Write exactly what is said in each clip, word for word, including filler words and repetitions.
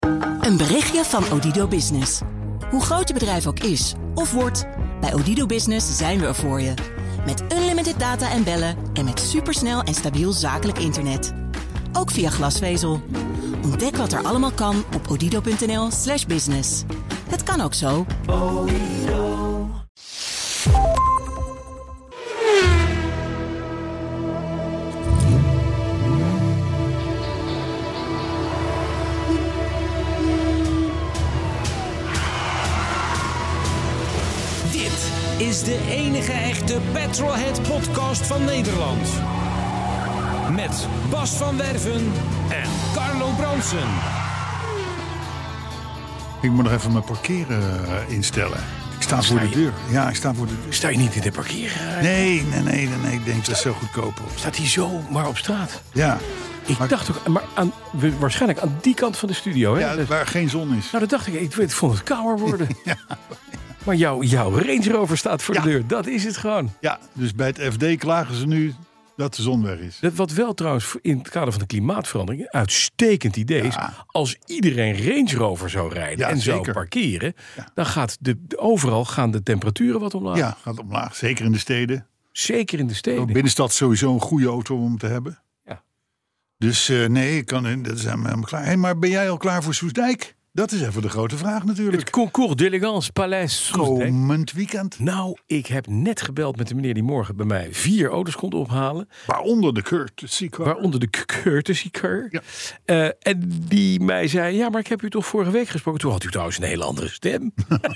Een berichtje van Odido Business. Hoe groot je bedrijf ook is of wordt, bij Odido Business zijn we er voor je. Met unlimited data en bellen en met supersnel en stabiel zakelijk internet. Ook via glasvezel. Ontdek wat er allemaal kan op odido.nl slash business. Het kan ook zo. Is de enige echte Petrolhead podcast van Nederland. Met Bas van Werven en Carlo Bronsen. Ik moet nog even mijn parkeren instellen. Ik sta, sta voor de je? deur. Ja, ik sta voor de deur. Sta je niet in de parkeren? Nee, nee, nee, nee, nee. Ik denk dat is zo goedkoper. Staat hij zo maar op straat? Ja. Ik maar, dacht ook, maar aan, waarschijnlijk aan die kant van de studio. Hè? Ja, waar geen zon is. Nou, dat dacht ik. Ik, ik vond het kouder worden. Ja. Maar jouw, jouw Range Rover staat voor ja. de deur. Dat is het gewoon. Ja, dus bij het F D klagen ze nu dat de zon weg is. Dat wat wel trouwens in het kader van de klimaatverandering een uitstekend idee is. Ja. Als iedereen Range Rover zou rijden ja, en zeker. zou parkeren. Ja. Dan gaat de, de, overal gaan de temperaturen wat omlaag. Ja, gaat omlaag. Zeker in de steden. Zeker in de steden. Binnenstad sowieso een goede auto om te hebben. Ja. Dus uh, nee, ik kan, dat zijn we helemaal klaar. Hey, maar ben jij al klaar voor Soestdijk? Dat is even de grote vraag natuurlijk. Het Concours d'Elegance Paleis Soestdijk. Komend weekend. Nou, ik heb net gebeld met de meneer die morgen bij mij vier auto's komt ophalen. Waaronder de Courtesy Car. Waaronder de Courtesy Car. Ja. Uh, en die mij zei, ja, maar ik heb u toch vorige week gesproken. Toen had u trouwens een hele andere stem.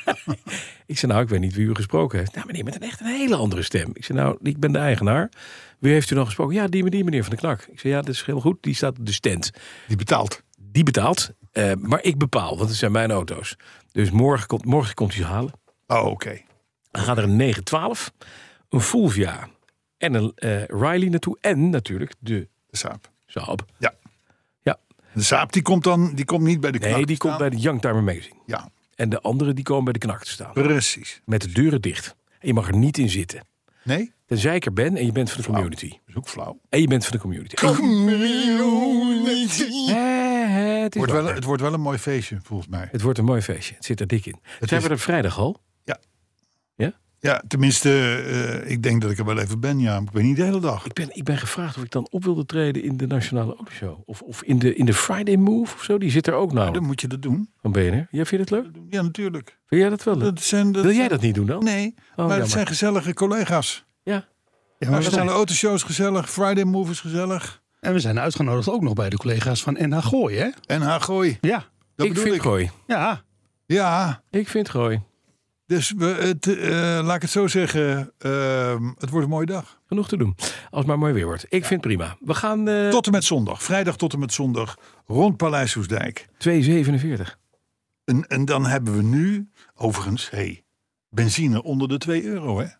Ik zei, nou, ik weet niet wie u gesproken heeft. Nou, meneer, met een echt een hele andere stem. Ik zei, nou, ik ben de eigenaar. Wie heeft u dan gesproken? Ja, die, die meneer van de Knak. Ik zei, ja, dat is heel goed. Die staat op de stand. Die betaalt. Die betaalt. Uh, maar ik bepaal, want het zijn mijn auto's. Dus morgen komt, morgen komt hij ze halen. Oh, oké. Okay. Dan gaat er een negen twaalf, een Fulvia en een uh, Riley naartoe. En natuurlijk de, de Saab. Saab. Ja. Ja. De Saab die komt dan die komt niet bij de Knak. Nee, die komt bij de Youngtimer Magazine. Ja. En de andere die komen bij de Knak te staan. Precies. Met de deuren dicht. En je mag er niet in zitten. Nee? Tenzij ik er ben en je bent van de community. Dat is ook flauw. En je bent van de community. Community. Eh, het, wordt wel, het wordt wel een mooi feestje, volgens mij. Het wordt een mooi feestje. Het zit er dik in. Het Zijn is... we er vrijdag al? Ja. Ja? Ja, tenminste, uh, ik denk dat ik er wel even ben. Ja, ik ben niet de hele dag. Ik ben, ik ben gevraagd of ik dan op wilde treden in de Nationale Autoshow. Of, of in, de, in de Friday Move of zo. Die zit er ook nou. Ja, dan moet je dat doen. Van B N R. Ja, vind je dat leuk? Ja, natuurlijk. Vind jij dat wel leuk? Dat zijn, dat Wil jij zijn... dat niet doen dan? Nee, oh, maar het zijn gezellige collega's. Ja. Ja, maar Nationale Autoshow is gezellig. Friday Move is gezellig. En we zijn uitgenodigd ook nog bij de collega's van N H Gooi, hè? N H Gooi. Ja. Dat ik vind ik. Gooi. Ja. Ja. Ik vind Gooi. Dus we, het, uh, laat ik het zo zeggen, uh, het wordt een mooie dag. Genoeg te doen, als het maar mooi weer wordt. Ik vind het prima. We gaan... Uh... Tot en met zondag, vrijdag tot en met zondag, rond Paleis Soestdijk. twee zevenenveertig. En, en dan hebben we nu, overigens, hey, benzine onder de twee euro, hè?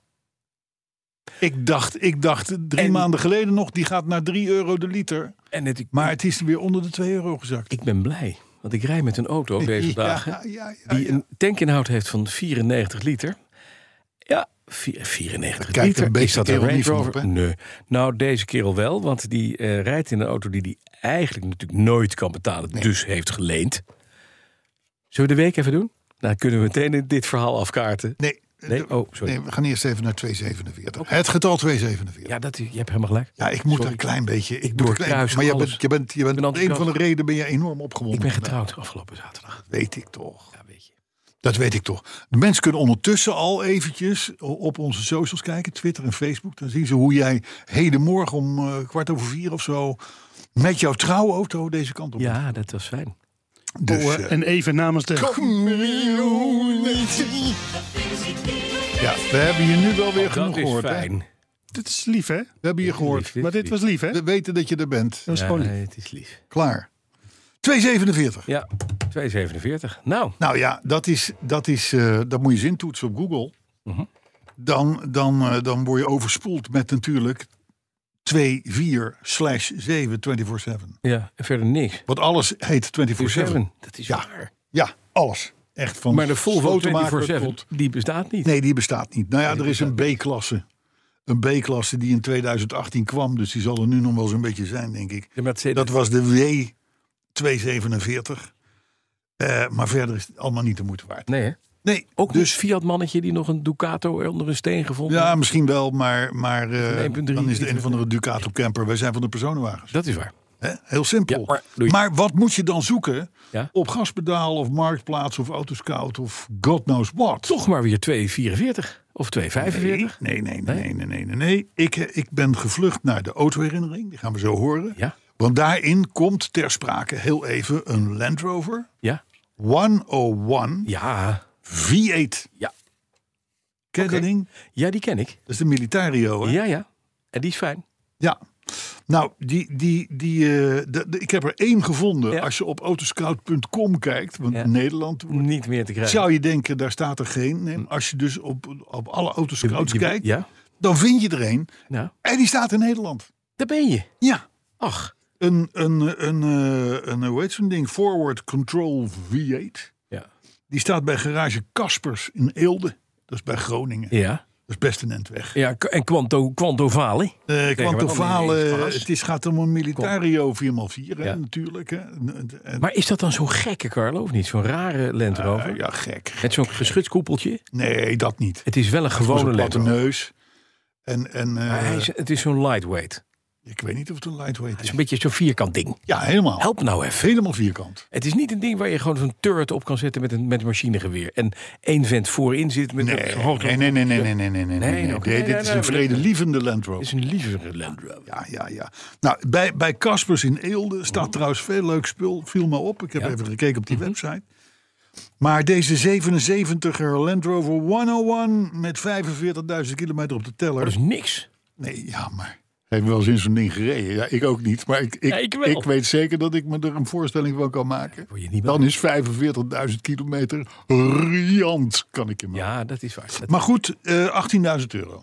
Ik dacht, ik dacht drie en, maanden geleden nog, die gaat naar drie euro de liter. En het, maar het is weer onder de twee euro gezakt. Ik ben blij. Want ik rijd met een auto deze ja, dagen ja, ja, ja, die een tankinhoud heeft van vierennegentig liter. Ja, vierennegentig Kijk, liter. Een beetje is dat een Range Rover? Op, hè? Nee. Nou, deze kerel wel, want die uh, rijdt in een auto die hij eigenlijk natuurlijk nooit kan betalen, nee. Dus heeft geleend. Zullen we de week even doen? Nou, kunnen we meteen dit verhaal afkaarten. Nee. Nee? Oh, sorry. Nee, we gaan eerst even naar twee zevenenveertig. Okay. Het getal twee zevenenveertig. Ja, dat, je hebt helemaal gelijk. Ja, ik moet sorry. een klein beetje. Ik doorkruis Maar je alles. bent, je bent, je bent, bent een van de redenen ben je enorm opgewonden. Ik ben getrouwd afgelopen zaterdag. Dat weet ik toch. Ja, weet je. Dat weet ik toch. De mensen kunnen ondertussen al eventjes op onze socials kijken. Twitter en Facebook. Dan zien ze hoe jij hedenmorgen om uh, kwart over vier of zo met jouw trouwauto deze kant op. Ja, dat was fijn. Dus, oh, uh, en even namens de community. Ja, we hebben je nu wel weer oh, genoeg gehoord. Dat is fijn. Hè? Dit is lief, hè? We hebben je gehoord. Lief, dit maar dit lief. was lief, hè? We weten dat je er bent. Dat is ja, gewoon lief. Nee, het is lief. Klaar. twee zevenenveertig. Ja, twee zevenenveertig. Nou. Nou ja, dat is, dat is, uh, dat moet je eens intoetsen op Google. Uh-huh. Dan, dan, uh, dan word je overspoeld met natuurlijk twee vier slash zeven vierentwintig zeven. Ja, en verder niks. Want alles heet vierentwintig zeven. Dat is ja. waar. Ja, alles. Echt van maar de Volvo vierentwintig zeven, die bestaat niet. Nee, die bestaat niet. Nou ja, nee, er is een B-klasse. Een B-klasse die in tweeduizend achttien kwam. Dus die zal er nu nog wel zo'n beetje zijn, denk ik. De Mercedes. Dat was de W tweehonderdzevenenveertig. Uh, maar verder is het allemaal niet de moeite waard. Nee, hè? Nee, ook dus dus Fiat-mannetje die nog een Ducato onder een steen gevonden ja, heeft? misschien wel, maar, maar uh, een punt drie, dan is het een of andere Ducato camper. Wij zijn van de personenwagens. Dat is waar. He? Heel simpel. Ja, maar, doei. maar wat moet je dan zoeken? Ja? Op Gaspedaal of Marktplaats of Autoscout of God knows what? Toch maar weer twee vierenveertig of twee vijfenveertig? Nee, nee, nee, nee, nee, nee, nee. nee. Ik, ik ben gevlucht naar de autoherinnering. Die gaan we zo horen. Ja. Want daarin komt ter sprake heel even een Land Rover Ja. honderdéén Ja. V acht. Ja. Ken je Oké. dat ding? Ja, die ken ik. Dat is de Militario, hè? Ja, ja. En die is fijn. Ja. Nou, die, die, die, uh, de, de, ik heb er één gevonden. Ja. Als je op autoscout punt com kijkt, want Ja. in Nederland Niet meer te krijgen. zou je denken, daar staat er geen. Nee, maar als je dus op, op alle autoscouts Je- je- kijkt, Ja. dan vind je er een. Nou, En die staat in Nederland. daar ben je. Ja. Ach. Een, een, een, een, een hoe heet zo'n ding? Forward Control V acht. Ja. Die staat bij garage Kaspers in Eelde. Dat is bij Groningen. Ja. Dat is best een end weg. Ja, en Quanto, Quanto Vali. Uh, Quantovale, Tegen wat het is, gaat om een Militario vier bij vier, hè, Ja. natuurlijk. Hè. En, en, Maar is dat dan zo'n gekke, Carlo, of niet? Zo'n rare Land Rover? uh, ja, gek. Met zo'n geschutskoepeltje? Nee, dat niet. Het is wel een Gewoon gewone zo'n Land platte Rover. neus. En, en uh, Maar hij is, het is zo'n lightweight. ik weet niet of het een lightweight Het is is. een beetje zo'n vierkant ding. Ja, helemaal. Help nou even. Helemaal vierkant. Het is niet een ding waar je gewoon zo'n turret op kan zetten met een, met een machinegeweer. En één vent voorin zit met Nee, een hoog. nee, nee, nee, nee, nee, nee, nee, nee, Nee, nee. oké. Nee, Nee, dit nee, is nee, een vredelievende Land Het Rover. is een lievere Land Rover. Ja, ja, ja. Nou, bij, bij Kaspers in Eelde staat trouwens veel leuk spul. Viel me op. Ik heb Ja. even gekeken op die website. Maar deze zevenenzeventiger Land Rover honderdéén met vijfenveertigduizend kilometer op de teller. Dat is niks. Nee, ja, maar hij heeft wel eens in zo'n ding gereden. Ja, ik ook niet. Maar ik, ik, Ja, ik wel. ik weet zeker dat ik me er een voorstelling van kan maken. Word je niet Dan is vijfenveertigduizend kilometer riant, kan ik je maken. Ja, dat is waar. Dat, Maar goed, uh, achttienduizend euro.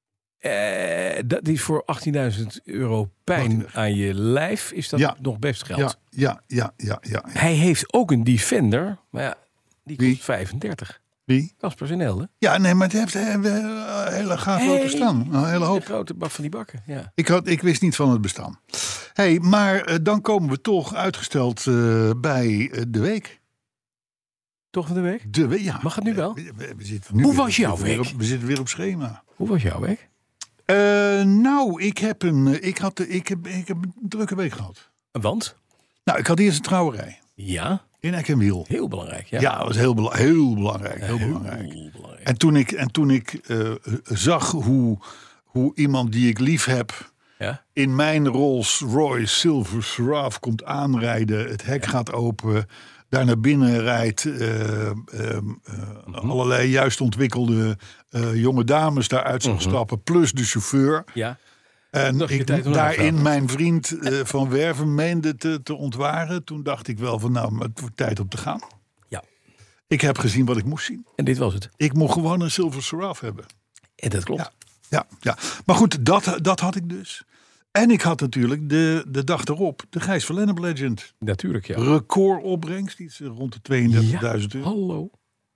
eh, dat is voor achttienduizend euro pijn achttien. aan je lijf. Is dat Ja. nog best geld? Ja, ja, ja, ja, ja. Hij heeft ook een Defender. Maar ja, die kost Wie? vijfendertig. Wie? Casper Zinelde. Ja, nee, maar het heeft uh, een hele gaaf Hey. auto staan. Een hele De hoop. grote bak van die bakken. Ja. Ik, had, ik wist niet van het bestaan. Hey, maar uh, dan komen we toch uitgesteld uh, bij uh, de week. Toch van de week? De week, ja. Mag het nu wel? We, we, we zitten nu Hoe weer- was jouw weer week? op- we zitten weer op schema. Hoe was jouw week? Uh, nou, ik heb, een, uh, ik, had, ik, heb, ik heb een drukke week gehad. Want? Nou, ik had eerst een trouwerij Ja, in Eck en Wiel. heel belangrijk. Ja, Ja, dat was heel, bela- heel belangrijk. Heel Heel belangrijk. belangrijk. En toen ik, en toen ik uh, zag hoe, hoe iemand die ik lief heb Ja? in mijn Rolls Royce Silver Seraph komt aanrijden. Het hek gaat open. Daar naar binnen rijdt. Uh, uh, uh, Mhm. allerlei juist ontwikkelde uh, jonge dames daaruit zien Mhm. stappen. Plus de chauffeur. Ja, En dacht je ik tijd om na te daarin vragen. mijn vriend uh, Van Werven meende te, te ontwaren. Toen dacht ik wel van nou, maar het wordt tijd om te gaan. ja. Ik heb gezien wat ik moest zien. En dit was het. Ik mocht gewoon een Silver Seraph hebben. En dat klopt. Ja, ja, ja. Maar goed, dat, dat had ik dus. En ik had natuurlijk de, de dag erop de Gijs van Lennep Legend. Natuurlijk, ja. Recordopbrengst, iets rond de tweeëndertigduizend euro. Hallo.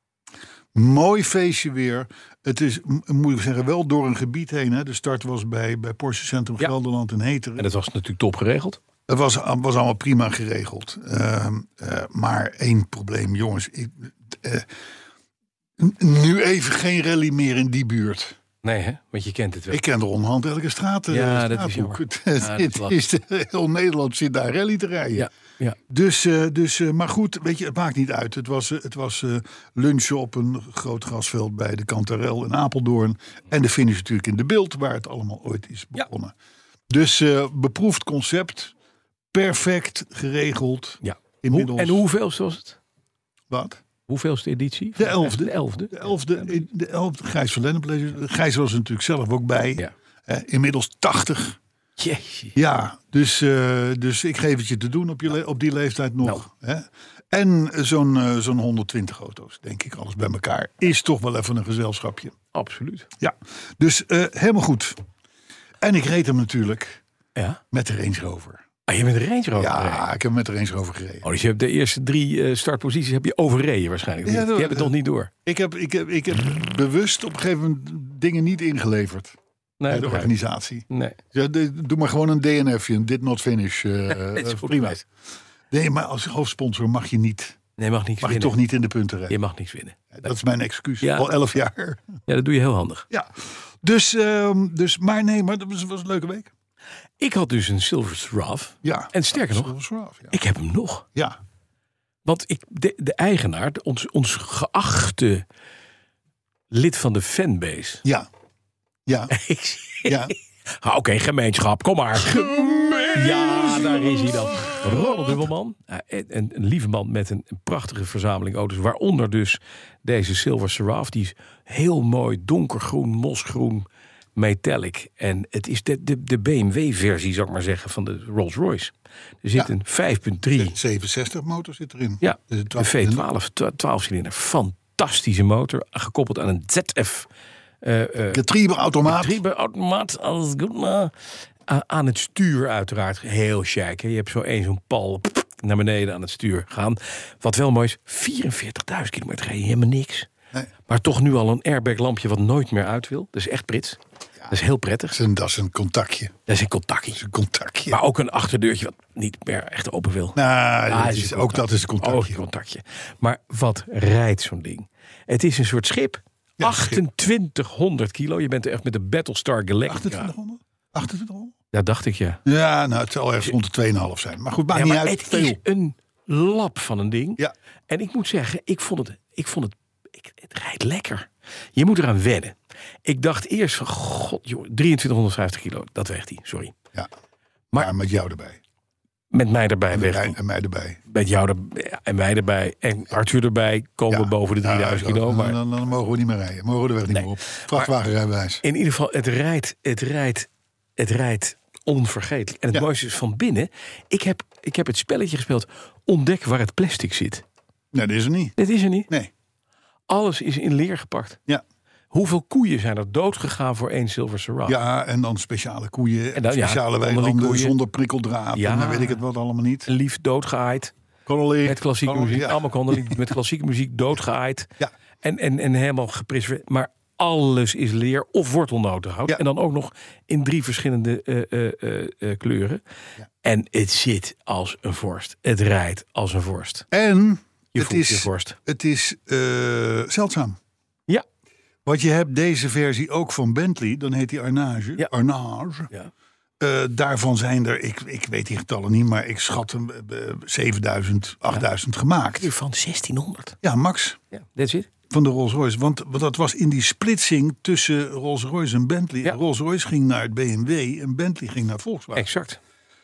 Mooi feestje weer. Het is, m- moet ik zeggen, wel door een gebied heen. Hè. De start was bij, bij Porsche Centrum Ja. Gelderland en Heteren. En dat was natuurlijk top geregeld. Het was, was allemaal prima geregeld. Uh, uh, maar één probleem, jongens. Ik, uh, n- nu even geen rally meer in die buurt. Nee, hè? Want je kent het wel. Ik ken er onderhand elke straat. uh, Ja, dat is straathoek. jammer. Het, Ja, dat is het is de, heel Nederland zit daar rally te rijden. Ja, ja. Dus, uh, dus uh, maar goed, weet je, het maakt niet uit. Het was, uh, het was uh, lunchen op een groot grasveld bij de Kantarel in Apeldoorn. En de finish natuurlijk in de Bilt, waar het allemaal ooit is begonnen. Ja. Dus uh, beproefd concept, perfect geregeld. Ja. Inmiddels. Hoe, en hoeveelste was het? Wat? Hoeveelste editie? De elfde. De elfde. De elfde, de elfde Gijs van Lennep. Gijs was er natuurlijk zelf ook bij. Ja. Uh, inmiddels tachtig. Jeetje. Ja, dus, uh, dus ik geef het je te doen op, je le- op die leeftijd nog. Nou. Hè? En zo'n, uh, zo'n honderdtwintig auto's, denk ik, alles bij elkaar. Is toch wel even een gezelschapje. Absoluut. Ja, dus uh, helemaal goed. En ik reed hem natuurlijk Ja. met de Range Rover. Ah, je bent een Range Rover Ja, gereden. ik heb hem met de Range Rover gereden. Oh, dus je hebt de eerste drie uh, startposities heb je overreden waarschijnlijk. Ja, Ja, dat- die hebben het nog niet door. Ik heb, ik, heb, ik heb bewust op een gegeven moment dingen niet ingeleverd. Nee, Bij de begrijp ik. organisatie. Nee. Ja, de- doe maar gewoon een D N F'je, een did not finish. Uh, Het is goed prima. geweest. Nee, maar als hoofdsponsor mag je niet Nee, mag niks Mag je winnen. toch niet in de punten rijden. Je mag niks winnen. Dat is mijn excuus. Ja. Al elf jaar. Ja, dat doe je heel handig. Ja. Dus, um, dus, maar nee, maar dat was, was een leuke week. Ik had dus een Silver Giraffe. Ja. En sterker nog, Silver Giraffe, ja. ik heb hem nog. Ja. Want ik, de, de eigenaar, de- ons, ons geachte lid van de fanbase. Ja. Ja. Ik- Ja. Ah, Oké, gemeenschap, kom maar. Ja, daar is hij dan. Ronald Dubbelman. Ja, Een, een lieve man met een, een prachtige verzameling auto's. Waaronder dus deze Silver Giraffe. Die is heel mooi donkergroen, mosgroen, metallic. En het is de, de, de B M W-versie, zou ik maar zeggen, van de Rolls-Royce. Er zit Ja. een vijf punt drie. zevenenzestig motor zit erin. Ja, Dus de V twaalf, twaalf cilinder. Fantastische motor. Gekoppeld aan een Z F. Uh, uh, Getriebeautomaat. Getriebeautomaat, alles goed. Maar uh, aan het stuur uiteraard heel chic. Hè. Je hebt zo één zo'n pal pff, naar beneden aan het stuur gaan. Wat wel mooi is, vierenveertigduizend kilometer rijden, helemaal niks. Nee. Maar toch nu al een airbag lampje wat nooit meer uit wil. Dat is echt Brits. Dat is heel prettig. Dat is een, dat is een contactje. Dat is een contactje. Dat is een contactje. Maar ook een achterdeurtje wat niet meer echt open wil. Nou, Ah, dat is is, een ook dat is een Oh, contactje. een contactje. Maar wat rijdt zo'n ding? Het is een soort schip. Ja, achtentwintighonderd kilo. Je bent er echt met de Battlestar Galactica. achtentwintighonderd? achtentwintighonderd? Ja, dacht ik ja. Ja, nou, het zal ergens rond de twee komma vijf zijn. Maar goed, maakt Ja, niet maar uit. het Veel. is een lap van een ding. Ja. En ik moet zeggen, ik vond het, ik vond het, ik, het rijdt lekker. Je moet eraan wennen. Ik dacht eerst van, god joh, drieëntwintighonderdvijftig kilo. Dat weegt hij, sorry. Ja. Maar- Maar met jou erbij. Met mij erbij En, weegt mij, hij. en mij erbij. Met jou er, en mij erbij. En Arthur erbij. Komen we boven de drieduizend Ja, kilo. dan, Maar dan, dan mogen we niet meer rijden. Mogen we de weg niet Nee. meer op. Vrachtwagenrijbewijs. in ieder geval, het rijdt, het rijdt, het rijdt onvergetelijk. En het Ja. mooiste is van binnen. Ik heb, ik heb het spelletje gespeeld. Ontdek waar het plastic zit. Nee, dat is er niet. Dit is er niet. Nee. Alles is in leer gepakt. Ja. Hoeveel koeien zijn er doodgegaan voor één Silver Giraffe? Ja, en dan speciale koeien. En dan, ja, speciale onderling weilanden koeien. zonder prikkeldraad. Ja. En dan weet ik het wat allemaal niet. Lief doodgehaaid. Connolly. Met klassieke Connolly, muziek. ja. Allemaal Connolly met klassieke muziek doodgehaaid. Ja. En, en, en helemaal gepreserveerd. Maar alles is leer of wortelnotenhout. Ja. En dan ook nog in drie verschillende uh, uh, uh, uh, kleuren. Ja. En het zit als een vorst. Het rijdt als een vorst. En Je het voelt je is, vorst. het is uh, zeldzaam. Ja. Want je hebt deze versie ook van Bentley. Dan heet die Arnage. Ja. Arnage. Ja. Uh, daarvan zijn er, ik, ik weet die getallen niet, maar ik schat hem uh, zevenduizend, achtduizend gemaakt. Hier van zestienhonderd. Ja, max. Ja, that's it. Van de Rolls-Royce. Want, want dat was in die splitsing tussen Rolls-Royce en Bentley. Ja. Rolls-Royce ging naar het B M W en Bentley ging naar Volkswagen. Exact.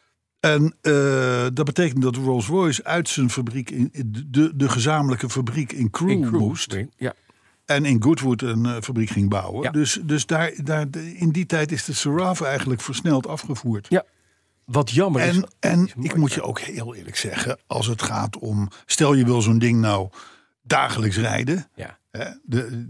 En uh, dat betekent dat Rolls-Royce uit zijn fabriek, in, de, de gezamenlijke fabriek in Crewe, In Crewe. moest. Ja. En in Goodwood een uh, fabriek ging bouwen. Ja. Dus, dus daar, daar, in die tijd is de Giraffe eigenlijk versneld afgevoerd. Ja. Wat jammer is. En, en is mooi, ik moet ja. je ook heel eerlijk zeggen, als het gaat om, stel je wil zo'n ding nou dagelijks rijden, Ja. hè, de,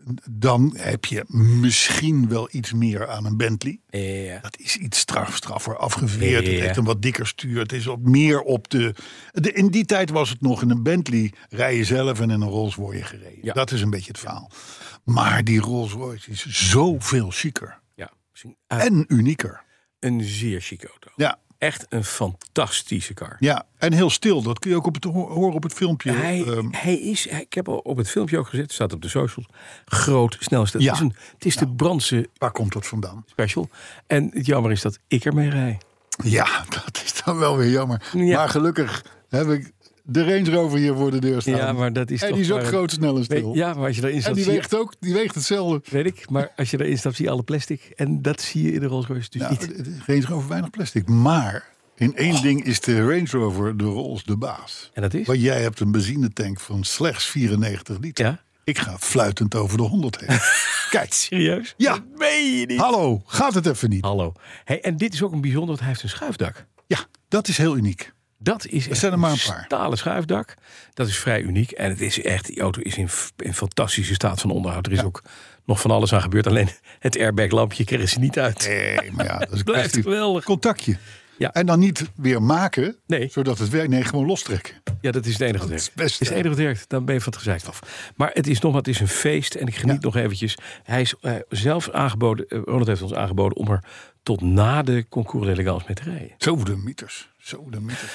dan heb je misschien wel iets meer aan een Bentley. Ja. Dat is iets straf, straffer afgeveerd. Ja. Het heeft een wat dikker stuur. Het is ook meer op de, de... In die tijd was het nog in een Bentley rij je zelf en in een Rolls word je gereden. Ja. Dat is een beetje het verhaal. Maar die Rolls Royce is zoveel chiquer. Ja. Misschien uit En unieker. een zeer chique auto. Ja. Echt een fantastische car. Ja, en heel stil. Dat kun je ook op het, horen op het filmpje. Hij, Ehm, hij is, hij- ik heb al op het filmpje ook gezet, staat op de socials. Groot, snel. Het Ja. is, een, het is de Brandse waar komt dat vandaan? special. En het jammer is dat ik ermee rij. Ja, dat is dan wel weer jammer. Ja. Maar gelukkig heb ik de Range Rover hier voor de deur staan. Ja, maar dat is en toch die is ook maar- groot, snel en stil. Nee, ja, maar als je erin en staat, die zie je- weegt ook die weegt hetzelfde. weet ik. Maar als je erin stapt, zie je alle plastic. En dat zie je in de Rolls Royce dus Ja, niet. het- het- Range Rover weinig plastic. Maar in één ding is de Range Rover de Rolls de baas. En dat is? Want jij hebt een benzinetank van slechts vierennegentig liter. Ja. Ik ga fluitend over de honderd heen. Kijk. Serieus? Ja. Dat meen je niet. Hallo, gaat het even niet? Hallo. Hey, en dit is ook een bijzonder, want hij heeft een schuifdak. Ja, dat is heel uniek. Dat is echt zijn er maar een paar. stalen schuifdak. Dat is vrij uniek. En het is echt, die auto is in, in fantastische staat van onderhoud. Er is ook nog van alles aan gebeurd. Alleen het airbaglampje kregen ze niet uit. Nee, maar ja, dat is een Blijft kwestie. geweldig. Contactje. Ja. En dan niet weer maken, Nee. zodat het werkt. Nee, gewoon lostrekken. Ja, dat is het enige wat Dat is werkt. het beste. is het enige wat werkt. Dan ben je van het gezeik af. Maar het is nog wat, het is een feest. En ik geniet Ja. nog eventjes. Hij is uh, zelf aangeboden, uh, Ronald heeft ons aangeboden om er tot na de Concours d'Elegance mee te rijden. Zo de mythes. Zo de mythes. Nou,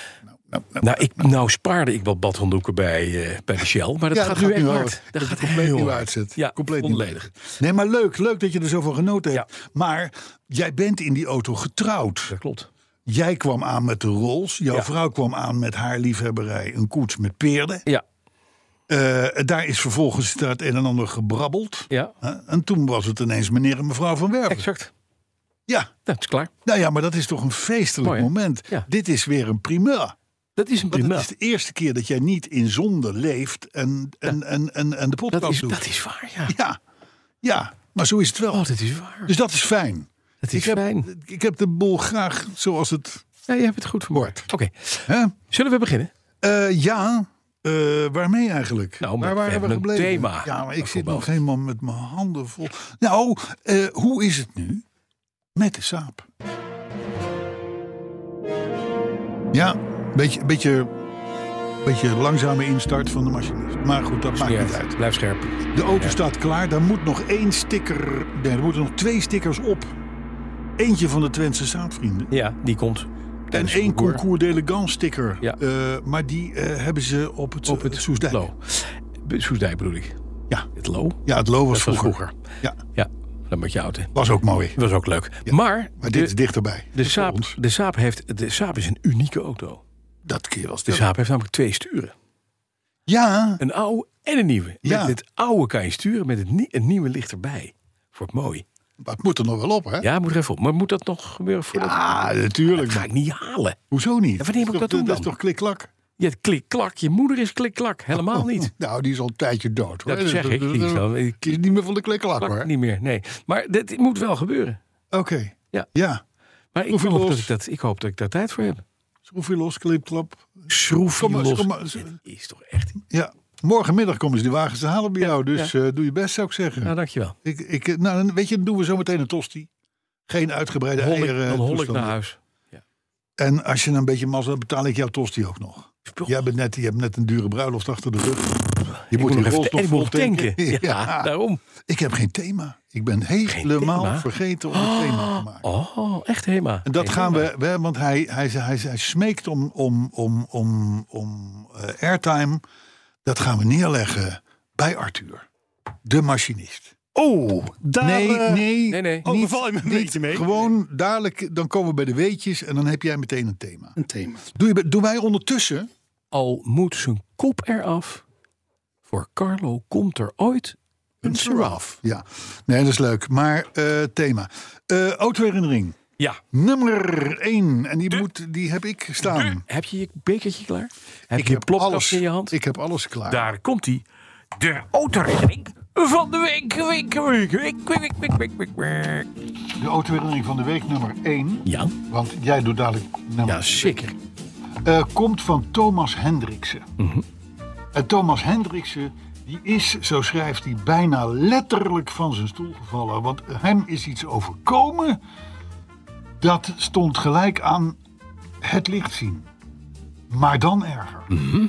Nou, nou, Nou, ik, nou spaarde ik wat badhanddoeken bij, uh, bij de Shell. Maar dat ja, gaat dat nu gaat echt nu hard. uit. Dat Dat gaat is compleet heel nieuw hard. uitzet. Ja, compleet volledig. Nee, maar leuk. Leuk dat je er zoveel genoten hebt. Ja. Maar jij bent in die auto getrouwd. Dat klopt. Jij kwam aan met de Rolls. Jouw Ja. vrouw kwam aan met haar liefhebberij. Een koets met peerden. Ja. Uh, daar is vervolgens daar het een en ander gebrabbeld. Ja. Uh, en toen was het ineens meneer en mevrouw Van Werven. Exact. Ja. Dat is klaar. Nou ja, maar dat is toch een feestelijk Mooi, hè? moment. Ja. Dit is weer een primeur. Dat is een Want prima. het is de eerste keer dat jij niet in zonde leeft en, en, Ja. en, en, en de podcast Dat is, doet. dat is waar, ja. Ja. Ja, maar zo is het wel. Oh, dat is waar. Dus dat is fijn. Dat is ik heb, fijn. Ik heb de boel graag zoals het Ja, je hebt het goed verwoord. Oké. Hè? Zullen we beginnen? Uh, ja, uh, waarmee eigenlijk? Nou, Waar we waren hebben we een gebleven? thema. Ja, maar ik zit Bijvoorbeeld. nog helemaal met mijn handen vol. Nou, uh, hoe is het nu met de Saab? Ja, een beetje, beetje, beetje langzame instart van de machinist. Maar goed, dat maakt niet uit. Blijf scherp. De auto Ja. staat klaar. Daar moet nog één sticker. Nee, er moeten nog twee stickers op. Eentje van de Twentse Saabvrienden. Ja, die komt. En tijdens één het concours. Concours d'Elegance sticker. Ja. Uh, maar die uh, hebben ze op het, Op het Soesdijk. Lo. Soesdijk bedoel ik. Ja. Het Lo. Ja, het Lo was Dat was vroeger. vroeger. Ja, Ja, dan moet je oud, hè. was ook mooi. Dat was ook leuk. Ja. Maar, Maar de, dit is dichterbij. de, Voor Saab, ons. de Saab heeft, de Saab is een unieke auto. Dat kun je wel De stellen. Saab heeft namelijk twee sturen. Ja, Een oude en een nieuwe. Ja. Met het oude kan je sturen, met het, nie- het nieuwe ligt erbij. Wordt mooi. maar het moet er nog wel op, hè? Ja, moet er even op. Maar moet dat nog gebeuren voordat... Ja, dat natuurlijk. ga ik niet halen. Hoezo niet? Ja, wanneer moet ik dat is toch- doen Dat is dan? toch klik-klak? Je hebt klik-klak. Je moeder is klik-klak. Helemaal niet. Nou, die is al een tijdje dood. Hoor. Dat zeg ik. Die is wel- ik- Die is niet meer van de klik-klak, Klak hoor. niet meer, nee. Maar dit moet wel gebeuren. Oké. Ja. Ja. Maar ik Schroef je hoop, los. dat ik, dat, ik hoop dat ik daar tijd voor heb. Schroef je los, klip-klap. Schroef je Kom maar, los. kom maar. Dat is toch echt... Ja. Morgenmiddag komen ze die wagens te halen bij Ja, jou. Dus ja. eh, doe je best, zou ik zeggen. Nou, dankjewel. Ik, ik, nou, dan, weet je, dan doen we zo meteen een tosti. Geen uitgebreide Dan hol ik, eieren. dan hol ik toestanden. naar huis. En als je een beetje mazzel hebt, betaal ik jouw tosti ook nog. Spul. Jij bent net, je hebt net een dure bruiloft achter de rug. Je Ik moet nog die even Rolls en nog ik vol moet tanken. tanken. Ja, daarom. Ik heb geen thema. Ik ben helemaal thema? vergeten om een thema te maken. Oh, echt Hema. En dat Geen gaan thema. we, we want hij, hij, hij, hij smeekt om, om, om, om, om uh, airtime. Dat gaan we neerleggen bij Arthur, de machinist. Oh, daar... Nee, eh, nee, nee, nee. Oh, niet, daar val je me een niet. beetje mee. Gewoon dadelijk, dan komen we bij de weetjes en dan heb jij meteen een thema. Een thema. Doe je, doen wij ondertussen? Al moet zijn kop eraf. Voor Carlo komt er ooit een Seraf. Ja, nee, dat is leuk. Maar uh, thema. Uh, autoherinnering. Ja. Nummer één. En die, moet, die heb ik staan. Heb je je bekertje klaar? Heb Ik je heb plopkap alles in je hand? Ik heb alles klaar. Daar komt hij. De autoherinnering van de week. week, week, week, week, week, week, week, week. De autoherinnering van de week nummer één. Ja, Want jij doet dadelijk nummer ja zeker. Uh, komt van Thomas Hendriksen. Mm-hmm. En Thomas Hendriksen, die is, zo schrijft hij, bijna letterlijk van zijn stoel gevallen. Want hem is iets overkomen. Dat stond gelijk aan het licht zien. Maar dan erger. Mm-hmm.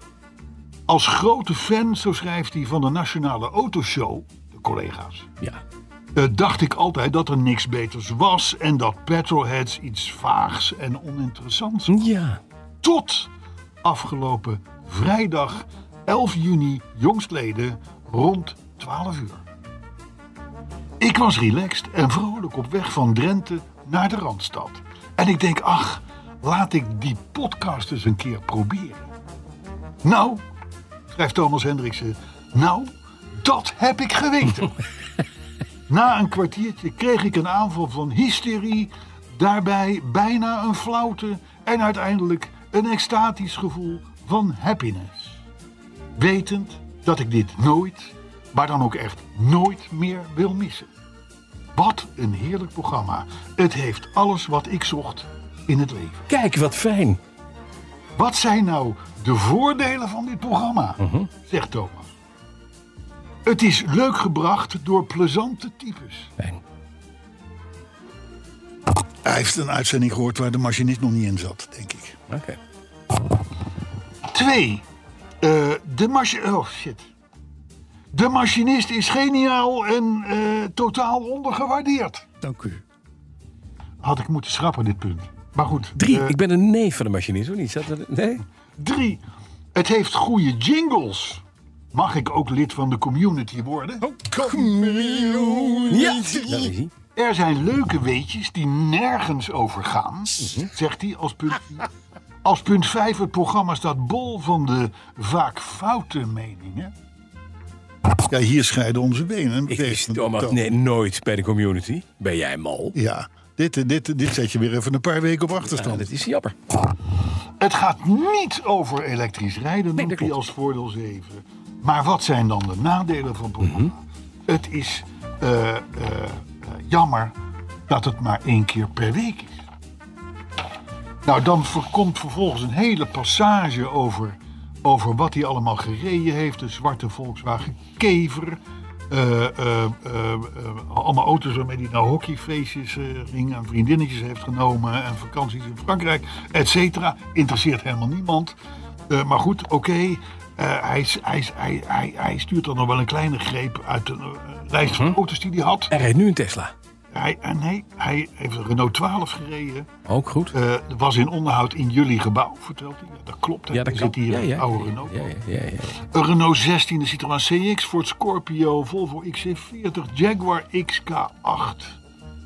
Als grote fan, zo schrijft hij, van de Nationale Autoshow, de collega's, Ja. uh, dacht ik altijd dat er niks beters was en dat petrolheads iets vaags en oninteressants waren. Ja. Tot afgelopen vrijdag elf juni jongstleden rond twaalf uur. Ik was relaxed en vrolijk op weg van Drenthe naar de Randstad. En ik denk, ach, laat ik die podcast eens een keer proberen. Nou, schrijft Thomas Hendriksen, nou, dat heb ik geweten. Na een kwartiertje kreeg ik een aanval van hysterie, daarbij bijna een flauwte en uiteindelijk een extatisch gevoel van happiness. Wetend dat ik dit nooit, maar dan ook echt nooit meer wil missen. Wat een heerlijk programma. Het heeft alles wat ik zocht in het leven. Kijk, wat fijn. Wat zijn nou de voordelen van dit programma? Uh-huh. Zegt Thomas. Het is leuk gebracht door plezante types. Fijn. Hij heeft een uitzending gehoord waar de machinist nog niet in zat, denk ik. Oké. Okay. Twee. Uh, de machinist... Oh, shit. De machinist is geniaal en uh, totaal ondergewaardeerd. Dank u. Had ik moeten schrappen, dit punt. Maar goed. Drie. Uh, ik ben een neef van de machinist, of niet? Zat er, nee? Drie. Het heeft goede jingles. Mag ik ook lid van de community worden? Oh, community. Ja, dat is hij. Er zijn leuke weetjes die nergens over gaan, mm-hmm. zegt hij als punt vier. Als punt vijf, het programma staat bol van de vaak foute meningen. Ja, hier scheiden onze benen. Ik wist Thomas, nee, nooit bij de community. Ben jij mal? Ja, dit, dit, dit zet je weer even een paar weken op achterstand. Ja, dat is jammer. Het gaat niet over elektrisch rijden, nee, noemt hij als voordeel zeven. Maar wat zijn dan de nadelen van het programma? Mm-hmm. Het is uh, uh, uh, jammer dat het maar één keer per week is. Nou, dan komt vervolgens een hele passage over, over wat hij allemaal gereden heeft. De zwarte Volkswagen Kever. Uh, uh, uh, uh, allemaal auto's waarmee hij naar hockeyfeestjes uh, ging en vriendinnetjes heeft genomen en vakanties in Frankrijk, et cetera. Interesseert helemaal niemand. Uh, maar goed, oké. Okay. Uh, hij, hij, hij, hij, hij stuurt dan nog wel een kleine greep uit de uh, lijst van auto's die hij had. Er rijdt nu een Tesla. Hij, nee, hij heeft een Renault twaalf gereden. Ook goed. Uh, was in onderhoud in jullie gebouw, vertelt hij. Ja, dat klopt. Ja, dat zit hier ja, een ja, oude ja, Renault. Ja, ja, ja, ja. Een Renault zestien, de Citroën C X, Ford Scorpio, Volvo X C veertig, Jaguar X K acht.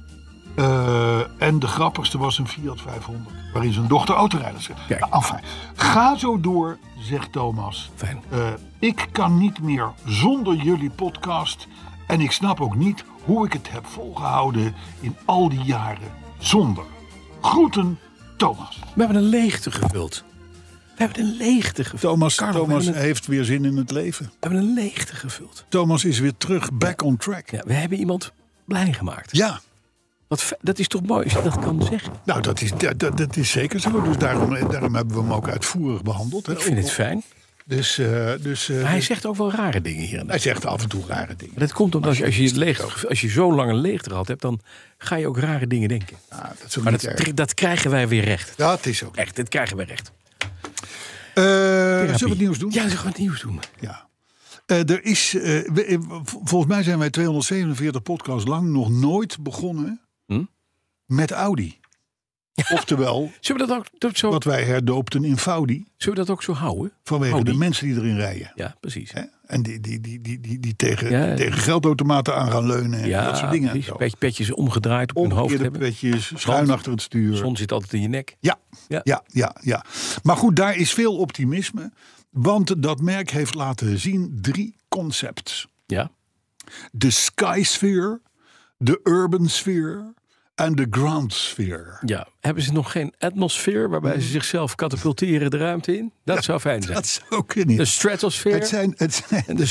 Uh, en de grappigste was een Fiat vijfhonderd, waarin zijn dochter autorijder zit. Nou, enfin, ga zo door, zegt Thomas. Fijn. Uh, ik kan niet meer zonder jullie podcast. En ik snap ook niet hoe ik het heb volgehouden in al die jaren zonder. Groeten, Thomas. We hebben een leegte gevuld. We hebben een leegte gevuld. Thomas, Carlo, Thomas een... heeft weer zin in het leven. We hebben een leegte gevuld. Thomas is weer terug, back ja. on track. Ja, we hebben iemand blij gemaakt. Ja. Wat, dat is toch mooi als je dat kan zeggen? Nou, dat is, dat, dat is zeker zo. Dus daarom, daarom hebben we hem ook uitvoerig behandeld. Hè. Ik vind het fijn. Dus, uh, dus, uh, hij zegt ook wel rare dingen hier en daar. Hij zegt af en toe rare dingen. Maar dat komt omdat als je, als je, het leeg, als je zo lang een leegte gehad hebt, dan ga je ook rare dingen denken. Ah, dat is maar dat, dat krijgen wij weer recht. Ja, het is ook. Echt, dit krijgen wij recht. Uh, zullen we het nieuws doen? Ja, zullen we het nieuws doen? Ja. Uh, er is, uh, we, volgens mij zijn wij tweehonderdzevenenveertig podcasts lang nog nooit begonnen hm? met Audi. Oftewel, zullen we dat ook, dat zo... wat wij herdoopten in Faudi. Zullen we dat ook zo houden? Vanwege Audi. de mensen die erin rijden. Ja, precies. Hè? En die, die, die, die, die, die tegen, ja, die tegen geldautomaten aan gaan leunen. En ja, dat soort dingen. Precies. Petje, petjes omgedraaid op hun hoofd hebben. Petjes, schuin achter het stuur. De zon zit altijd in je nek. Ja, ja, ja, ja, ja. Maar goed, daar is veel optimisme. Want dat merk heeft laten zien drie concepts. Ja. De Sky Sphere, de Urban Sphere en de Ground Sphere. Ja, hebben ze nog geen atmosfeer waarbij ze zichzelf katapulteren de ruimte in? Dat ja, zou fijn zijn. Dat zou kunnen. De stratosphere. Het zijn, het zijn en de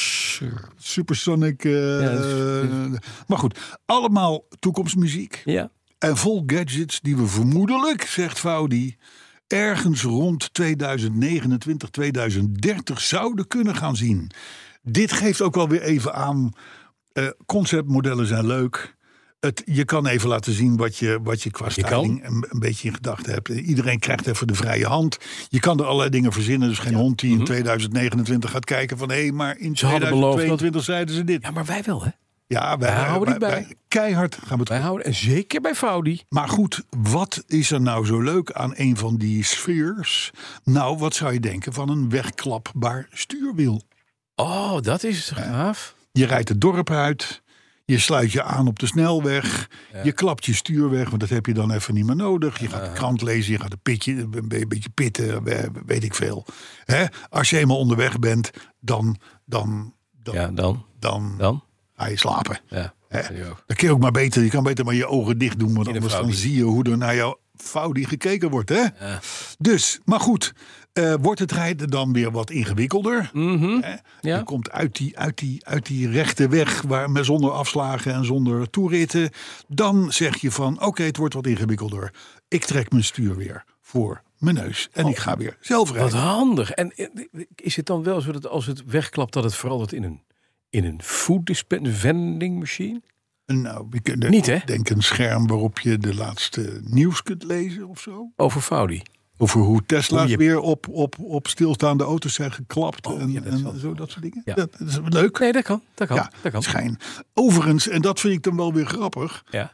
supersonic. Uh, ja, is... Maar goed, allemaal toekomstmuziek. Ja. En vol gadgets die we vermoedelijk, zegt Faudi, ergens rond tweeduizend negenentwintig, tweeduizend dertig zouden kunnen gaan zien. Dit geeft ook wel weer even aan. Uh, conceptmodellen zijn leuk. Het, je kan even laten zien wat je, wat je qua je styling een, een beetje in gedachten hebt. Iedereen krijgt even de vrije hand. Je kan er allerlei dingen verzinnen. Dus geen ja. hond die in mm-hmm. tweeduizend negenentwintig gaat kijken van hé, hey, maar in tweeduizend tweeëntwintig dat... zeiden ze dit. Ja, maar wij wel, hè? Ja, wij, wij houden wij, wij, bij. Keihard gaan we het. Wij houden, en zeker bij Faudi. Maar goed, wat is er nou zo leuk aan een van die sfeers? Nou, wat zou je denken van een wegklapbaar stuurwiel? Oh, dat is gaaf. Je rijdt het dorp uit. Je sluit je aan op de snelweg. Ja. Je klapt je stuur weg, want dat heb je dan even niet meer nodig. Je gaat de krant lezen, je gaat een, pitje, een beetje pitten, weet ik veel. Hè? Als je eenmaal onderweg bent, dan, dan, dan, ja, dan? dan, dan? ga je slapen. Ja, Hè? Dan kun je ook maar beter, je kan beter maar je ogen dicht doen, want anders dan zie je hoe er naar jouw Faudi gekeken wordt. Hè? Ja. Dus, maar goed. Uh, wordt het rijden dan weer wat ingewikkelder? Mm-hmm. Hè? Ja. Je komt uit die, uit, die, uit die rechte weg waar, met zonder afslagen en zonder toeritten. Dan zeg je van oké, okay, het wordt wat ingewikkelder. Ik trek mijn stuur weer voor mijn neus. En oh, ik ga weer zelf rijden. Wat handig. En is het dan wel zo dat als het wegklapt dat het verandert in een, in een food dispenser vending machine? Nou, we kunnen niet, hè? Denk een scherm waarop je de laatste nieuws kunt lezen of zo. Over Faudi. Over hoe Tesla's hoe je... weer op, op, op stilstaande auto's zijn geklapt. Oh, en, ja, dat en zo, dat soort dingen. Ja. Dat, dat is leuk. Nee, dat kan. Dat kan. Ja, dat kan. Schijn. Overigens, en dat vind ik dan wel weer grappig. Ja.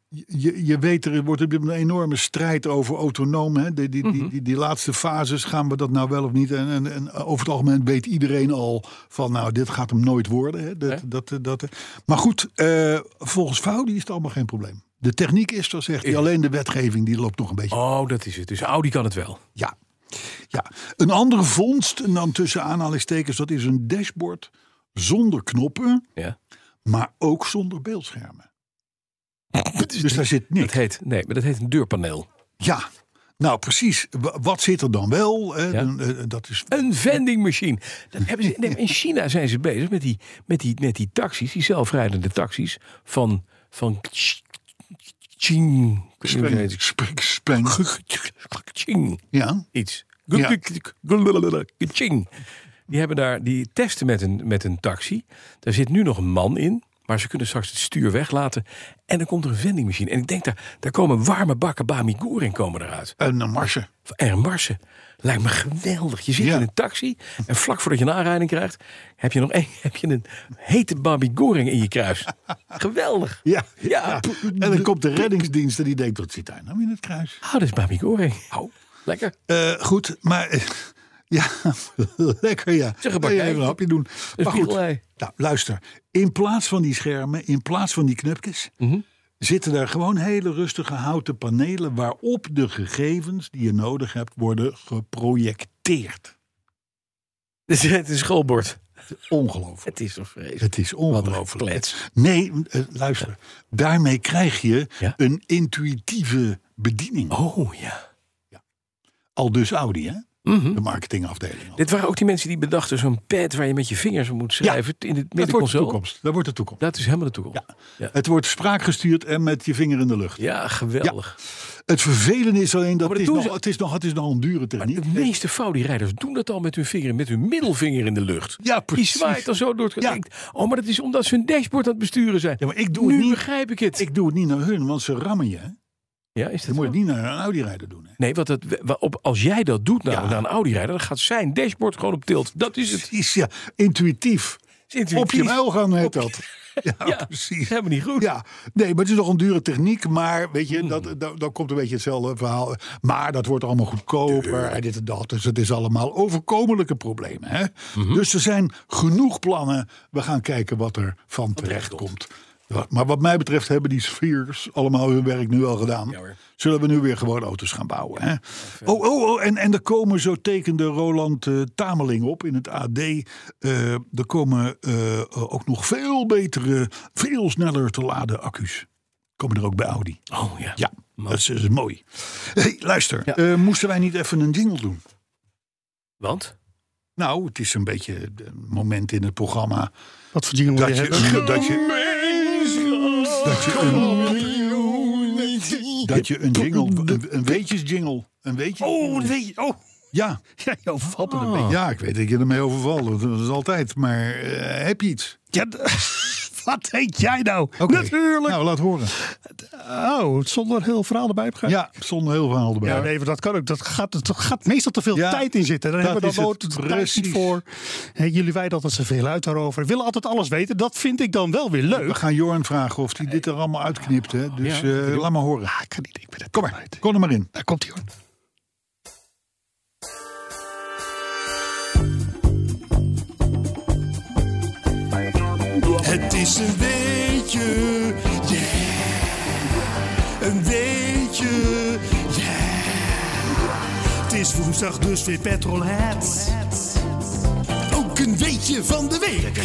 Je, je weet, er wordt een enorme strijd over autonoom. Hè? Die, die, Mm-hmm. die, die, die laatste fases, gaan we dat nou wel of niet? En, en, en over het algemeen weet iedereen al van, nou, dit gaat hem nooit worden. Hè? Dat, Ja. dat, dat, maar goed, uh, volgens Faudi is het allemaal geen probleem. De techniek is er, zegt hij, Ja. alleen de wetgeving die loopt nog een beetje. Oh, dat is het. Dus Audi kan het wel. Ja. ja. Een andere vondst, en dan tussen aanhalingstekens, dat is een dashboard zonder knoppen, Ja. maar ook zonder beeldschermen. Dus daar zit niks. Dat heet, nee, maar dat heet een deurpaneel. Ja, nou precies. W- wat zit er dan wel? Hè? Ja. Dan, uh, dat is... Een vending machine. Dat hebben ze, nee, in China zijn ze bezig met die, met die, met die taxis, die zelfrijdende taxis van, van Ching. Speng, speng, speng. Ching. Ja. Iets. Ja. Ching. Die hebben daar, die testen met een, met een taxi. Daar zit nu nog een man in. Maar ze kunnen straks het stuur weglaten. En dan komt er een vendingmachine. En ik denk, daar, daar komen warme bakken bami goreng komen eruit. En een marsje. En een marsen. Lijkt me geweldig. Je zit Ja. in een taxi. En vlak voordat je een aanrijding krijgt. Heb je nog een, heb je een hete bami goreng in je kruis. Geweldig. Ja. Ja. En dan komt de reddingsdienst en die denkt, wat zit daar nou in het kruis? Ah, dat is bami goreng. Oh, lekker. Uh, goed, maar... Uh, ja, lekker ja. Zeg een Kun je bakje. even een hapje doen. Een Maar goed, spiegelei. nou, luister. In plaats van die schermen, in plaats van die knopjes... Mm-hmm. zitten daar gewoon hele rustige houten panelen... waarop de gegevens die je nodig hebt worden geprojecteerd. Het is een schoolbord. Ongelooflijk. Het is toch vreselijk. Het is Wat een ongelooflijk. klets. Nee, uh, luister. Daarmee krijg je Ja? een intuïtieve bediening. Oh ja. Al dus Audi, hè? Mm-hmm. De marketingafdeling. Dit waren ook die mensen die bedachten zo'n pad waar je met je vingers moet schrijven in het Dat wordt de middenconsole. toekomst. Dat wordt de toekomst. Dat is helemaal de toekomst. Ja. Ja, Het wordt spraakgestuurd en met je vinger in de lucht. ja geweldig. Het vervelende is alleen dat maar het, dat is doen nog, ze- het, is nog, het is nog een dure Maar techniek. de meeste Faudi-rijders doen dat al met hun vinger, met hun middelvinger in de lucht. Ja, Die precies. zwaait dan zo door het Ja. gedenkt. Oh, maar dat is omdat ze hun dashboard aan het besturen zijn. Ja, maar ik doe nu het niet. begrijp ik het. Ik doe het niet naar hun, want ze rammen je. Hè? ja, is Je dat moet zo? het niet naar een Audi-rijder doen. Hè? Nee, want het, wa- op, als jij dat doet nou, Ja. naar een Audi-rijder, dan gaat zijn dashboard gewoon op tilt. Dat is het. Precies, ja. Intuïtief. Is intuïtief. Op je muil gaan heet dat. Ja, Ja, precies. helemaal niet goed. Ja, nee, maar het is nog een dure techniek. Maar weet Hmm. je, dat, dat, dat komt een beetje hetzelfde verhaal. Maar dat wordt allemaal goedkoper en dit en dat. Dus het is allemaal overkomelijke problemen. Hè? Mhm. Dus er zijn genoeg plannen. We gaan kijken wat er van terecht komt. Ja, maar wat mij betreft hebben die sfeers allemaal hun werk nu al gedaan. Ja, hoor. Zullen we nu weer gewoon auto's gaan bouwen. Hè? Oh, oh, oh, en, en er komen, zo tekende Roland uh, Tameling op in het A D. Uh, er komen uh, ook nog veel betere, veel sneller te laden accu's. Komen er ook bij Audi. Oh ja. Ja, dat is, dat is mooi. Hey, luister, Ja. uh, moesten wij niet even een jingle doen? Want? Nou, het is een beetje een moment in het programma Wat voor jingle wil dat je je, hebben? een, dat je, dat je een, dat je een jingle, een, een weetjesjingle, een weetje. Oh, dat weet je. Oh, Ja, ja, je overvalt me een Oh. beetje. ja, ik weet dat je ermee overvalt. Dat is altijd. Maar uh, heb je iets? Ja, d- wat heet jij nou? Oké. Natuurlijk. Nou, laat horen. Oh, zonder een heel verhaal erbij begrijp. Ja, zonder heel verhaal erbij. Ja, nee, maar dat kan ook. Dat gaat, dat gaat meestal te veel Ja, tijd in zitten. Daar dat hebben we is dan het. nooit de tijd Precies. niet voor. Hè, jullie wijden altijd zoveel uit daarover. Willen altijd alles weten. Dat vind ik dan wel weer We leuk. gaan Jorn vragen of hij dit er allemaal uitknipt. Hè? Dus Ja, uh, laat maar horen. Ah, ik kan niet. Ik ben het Kom maar, kom er maar in. Daar komt hij hoor. Het is een weetje, yeah. Een weetje, yeah. Het is woensdag, dus weer Petrolheads. Ook een weetje van de week.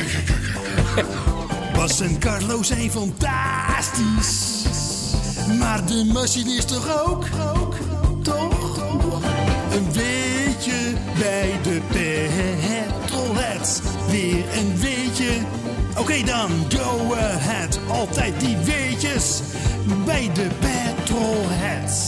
Bas en Carlo zijn fantastisch. Maar de machine is toch ook, ook, toch? Een weetje bij de Petrolheads. Weer een weetje. Oké okay dan, go ahead. Altijd die weetjes bij de Petrolheads.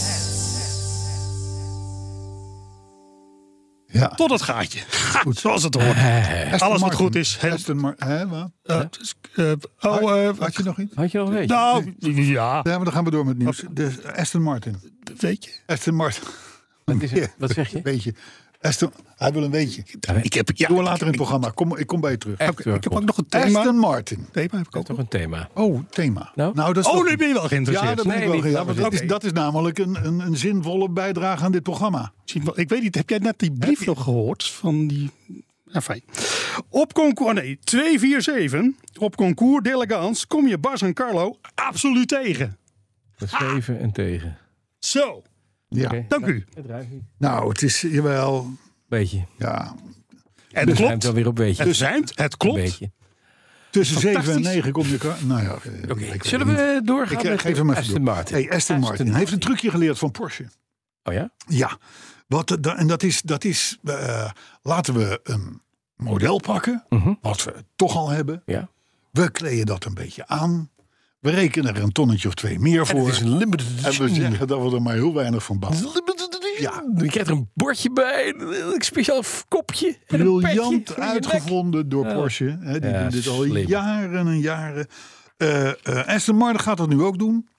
Ja. Tot het gaatje. Goed, zoals het hoort. Aston Alles wat Martin. goed is. Hè? Aston Mar- hè, wat? Uh, dus, uh, oh, uh, Had je nog iets? Had je nog een beetje? nou, ja. Ja, maar dan gaan we door met het nieuws. De Aston Martin. Weet je. Aston Martin. Wat, is het? Wat zeg je? Weet je. Aston, hij wil een weetje. Ik heb, ja, Doe maar later in het programma. Kom, ik kom bij je terug. Echt, ik heb kom. ook nog een thema. Aston Martin. Thema heb ik Dat ook is toch nog. een thema. Oh, thema. Nou? dat is Oh, toch- nu ben je wel geïnteresseerd. Ja, dat ben ik Nee, wel niet. geïnteresseerd. Ja, Dat, maar is, dat is namelijk een, een, een zinvolle bijdrage aan dit programma. Ik weet niet, heb jij net die brief nog gehoord van die... Ja, fijn. Op concours, nee, twee vier zeven. Op concours d'elegance kom je Bas en Carlo absoluut tegen. Dat is even en tegen. Zo, Ja. Oké. dank Nou, u. Het ruimt niet. Nou, het is jawel. Beetje. Ja, En Het ruimt klopt. wel weer op beetje. Het rijmt, het Een klopt. beetje. tussen zeven en Fantastisch. negen kom je. ka- Nou ja, eh, Oké, ik weet zullen niet. we doorgaan Ik eh, met geef hem even Aston door. Martin? Hey, Aston, Aston Martin heeft Martin. een trucje geleerd van Porsche. Oh ja? Ja, wat, da- en dat is, dat is uh, laten we een model pakken, Mhm. wat we toch al hebben. Ja. We kleden dat een beetje aan. We rekenen er een tonnetje of twee meer En voor. het is een limited En we edition. zeggen dat we er maar heel weinig van bouwen. Ja. Je krijgt er een bordje bij, een speciaal kopje. En een Briljant petje voor je nek. uitgevonden door Oh. Porsche. Hè, die Ja, doen dit al slim. jaren en jaren. Uh, uh, Aston Martin gaat dat nu ook doen.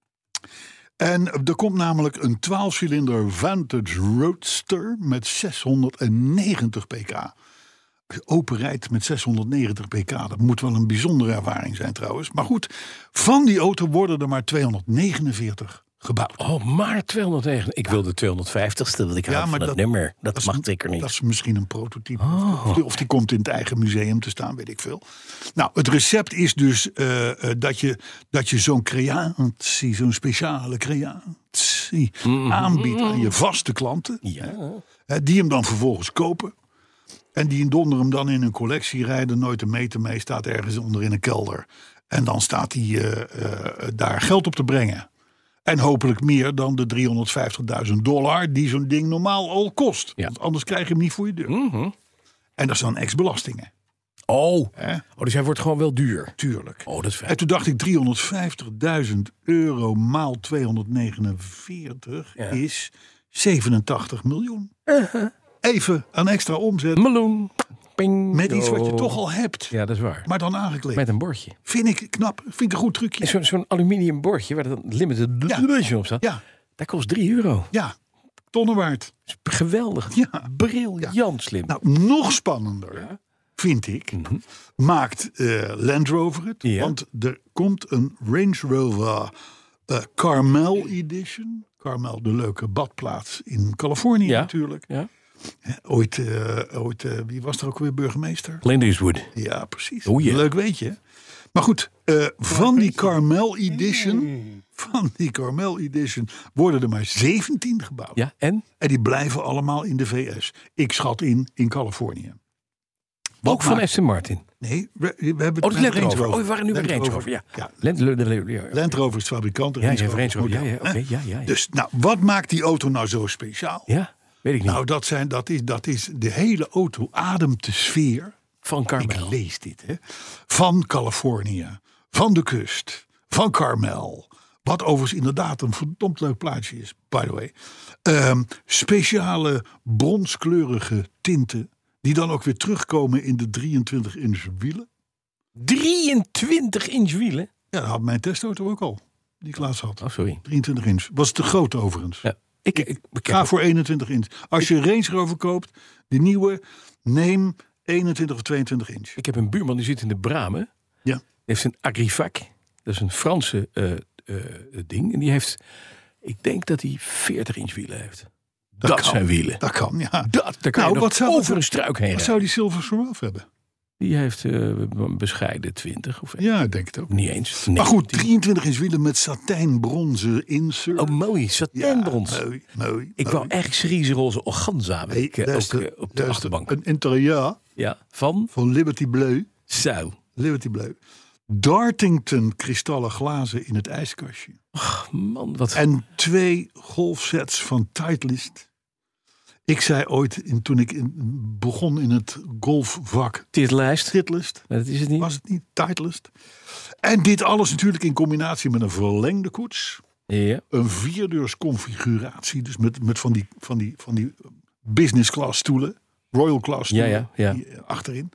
En er komt namelijk een twaalf-cilinder Vantage Roadster met zeshonderdnegentig pk. Als je open rijdt met zeshonderdnegentig pk, dat moet wel een bijzondere ervaring zijn trouwens. Maar goed, van die auto worden er maar tweehonderdnegenenveertig gebouwd. Oh, maar tweehonderdnegen. Ik wilde tweehonderdvijftigste, want ik Ja, hou van maar dat, dat- nummer. Dat, is mag een- zeker niet. Dat is misschien een prototype. Oh. Of, die, of die komt in het eigen museum te staan, weet ik veel. Nou, het recept is dus uh, uh, dat je, dat je zo'n creatie, zo'n speciale creatie Mm-hmm. aanbiedt aan je vaste klanten. Ja. Hè, die hem dan vervolgens kopen. En die donder hem dan in een collectie rijden. Nooit een meter mee, staat ergens onder in een kelder. En dan staat hij uh, uh, daar geld op te brengen. En hopelijk meer dan de driehonderdvijftigduizend dollar die zo'n ding normaal al kost. Ja. Want anders krijg je hem niet voor je deur. Mhm. En dat is dan ex-belastingen. Oh. Hè? oh, dus hij wordt gewoon wel duur. Tuurlijk. Oh, dat is fijn. En toen dacht ik driehonderdvijftigduizend euro maal tweehonderdnegenenveertig Ja. is zevenentachtig miljoen. Uh-huh. Even aan extra omzet Meloen. Ping. met iets wat je Oh. toch al hebt. Ja, dat is waar. Maar dan aangekleed. Met een bordje. Vind ik knap. Vind ik een goed trucje. En Zo'n zo'n aluminium bordje waar dan limited Ja. edition op staat. Ja, Dat kost drie euro. ja. Tonnen waard. Geweldig. Ja. Briljant slim. Nou, nog spannender, vind ik, maakt uh, Land Rover het. Ja. Want er komt een Range Rover uh, Carmel Edition. Carmel, de leuke badplaats in Californië Ja. natuurlijk. Ja. Hè, Ooit, uh, ooit uh, wie was er ook weer burgemeester? Clint Eastwood. Ja, precies. Oh, ja. Leuk weet je. Maar goed, uh, van die Carmel Edition, van die Carmel Edition worden er maar zeventien gebouwd. Ja, en? En die blijven allemaal in de V S. Ik schat in, in Californië. Wat Ook van maakt- Aston Martin. Nee, we, we hebben Oh, de we Land hebben Rover. Oh, we waren nu bij Land Range Rover. Ja. Ja. Land, de, de, de- ja. Land Rover is de fabrikant. Ja, Range ja, Rover Range is Rover. Ja, model, ja, hè? oké. Ja, ja, ja. Dus nou, wat maakt die auto nou zo speciaal? Ja, weet ik niet. Nou, dat, zijn, dat, is, dat is de hele auto ademt de sfeer. van Carmel. Ik lees dit, hè. Van Californië, van de kust, van Carmel. Wat overigens inderdaad een verdomd leuk plaatje is, by the way. Um, speciale bronskleurige tinten, die dan ook weer terugkomen in de drieëntwintig inch wielen. drieëntwintig inch wielen? Ja, dat had mijn testauto ook al, die ik laatst had. Oh, sorry. drieëntwintig inch. Was te groot overigens. Ja, ik, ik, ik, Ga voor eenentwintig inch. Als je Range Rover koopt, de nieuwe, neem eenentwintig of tweeëntwintig inch. ik heb een buurman die zit in de Bramen. Ja. Die heeft een Agrivac. Dat is een Franse uh, uh, ding. En die heeft, ik denk dat hij veertig inch wielen heeft. Dat, Dat kan. zijn wielen. Dat kan, ja. Dat, daar kan Nou, je wat nog zou dat- over een struik heen Wat rijden. zou die Silver Surround hebben? Die heeft uh, bescheiden twintig of Ja, ik denk het ook. niet eens. Maar goed, negentien. drieëntwintig inch wielen met satijnbronzen insert. Oh, mooi. Satijnbrons. Ja, mooi, mooi. Ik mooi. wou echt cerise roze organza. Nee, ik, uh, daar ook is de- uh, op de daar is achterbank. Een interieur Ja, van van Liberty Bleu. Zo. Liberty Bleu. Dartington kristallen glazen in het ijskastje. Man, wat... En twee golfsets van Titleist. Ik zei ooit, in, toen ik in, begon in het golfvak, Titlijst. Titleist. Maar dat is het niet. Was het niet? Titleist. En dit alles natuurlijk in combinatie met een verlengde koets. Ja. Een vierdeurs configuratie. Dus met, met van, die, van, die, van die business class stoelen. Royal class stoelen. Ja, ja, ja. die, achterin.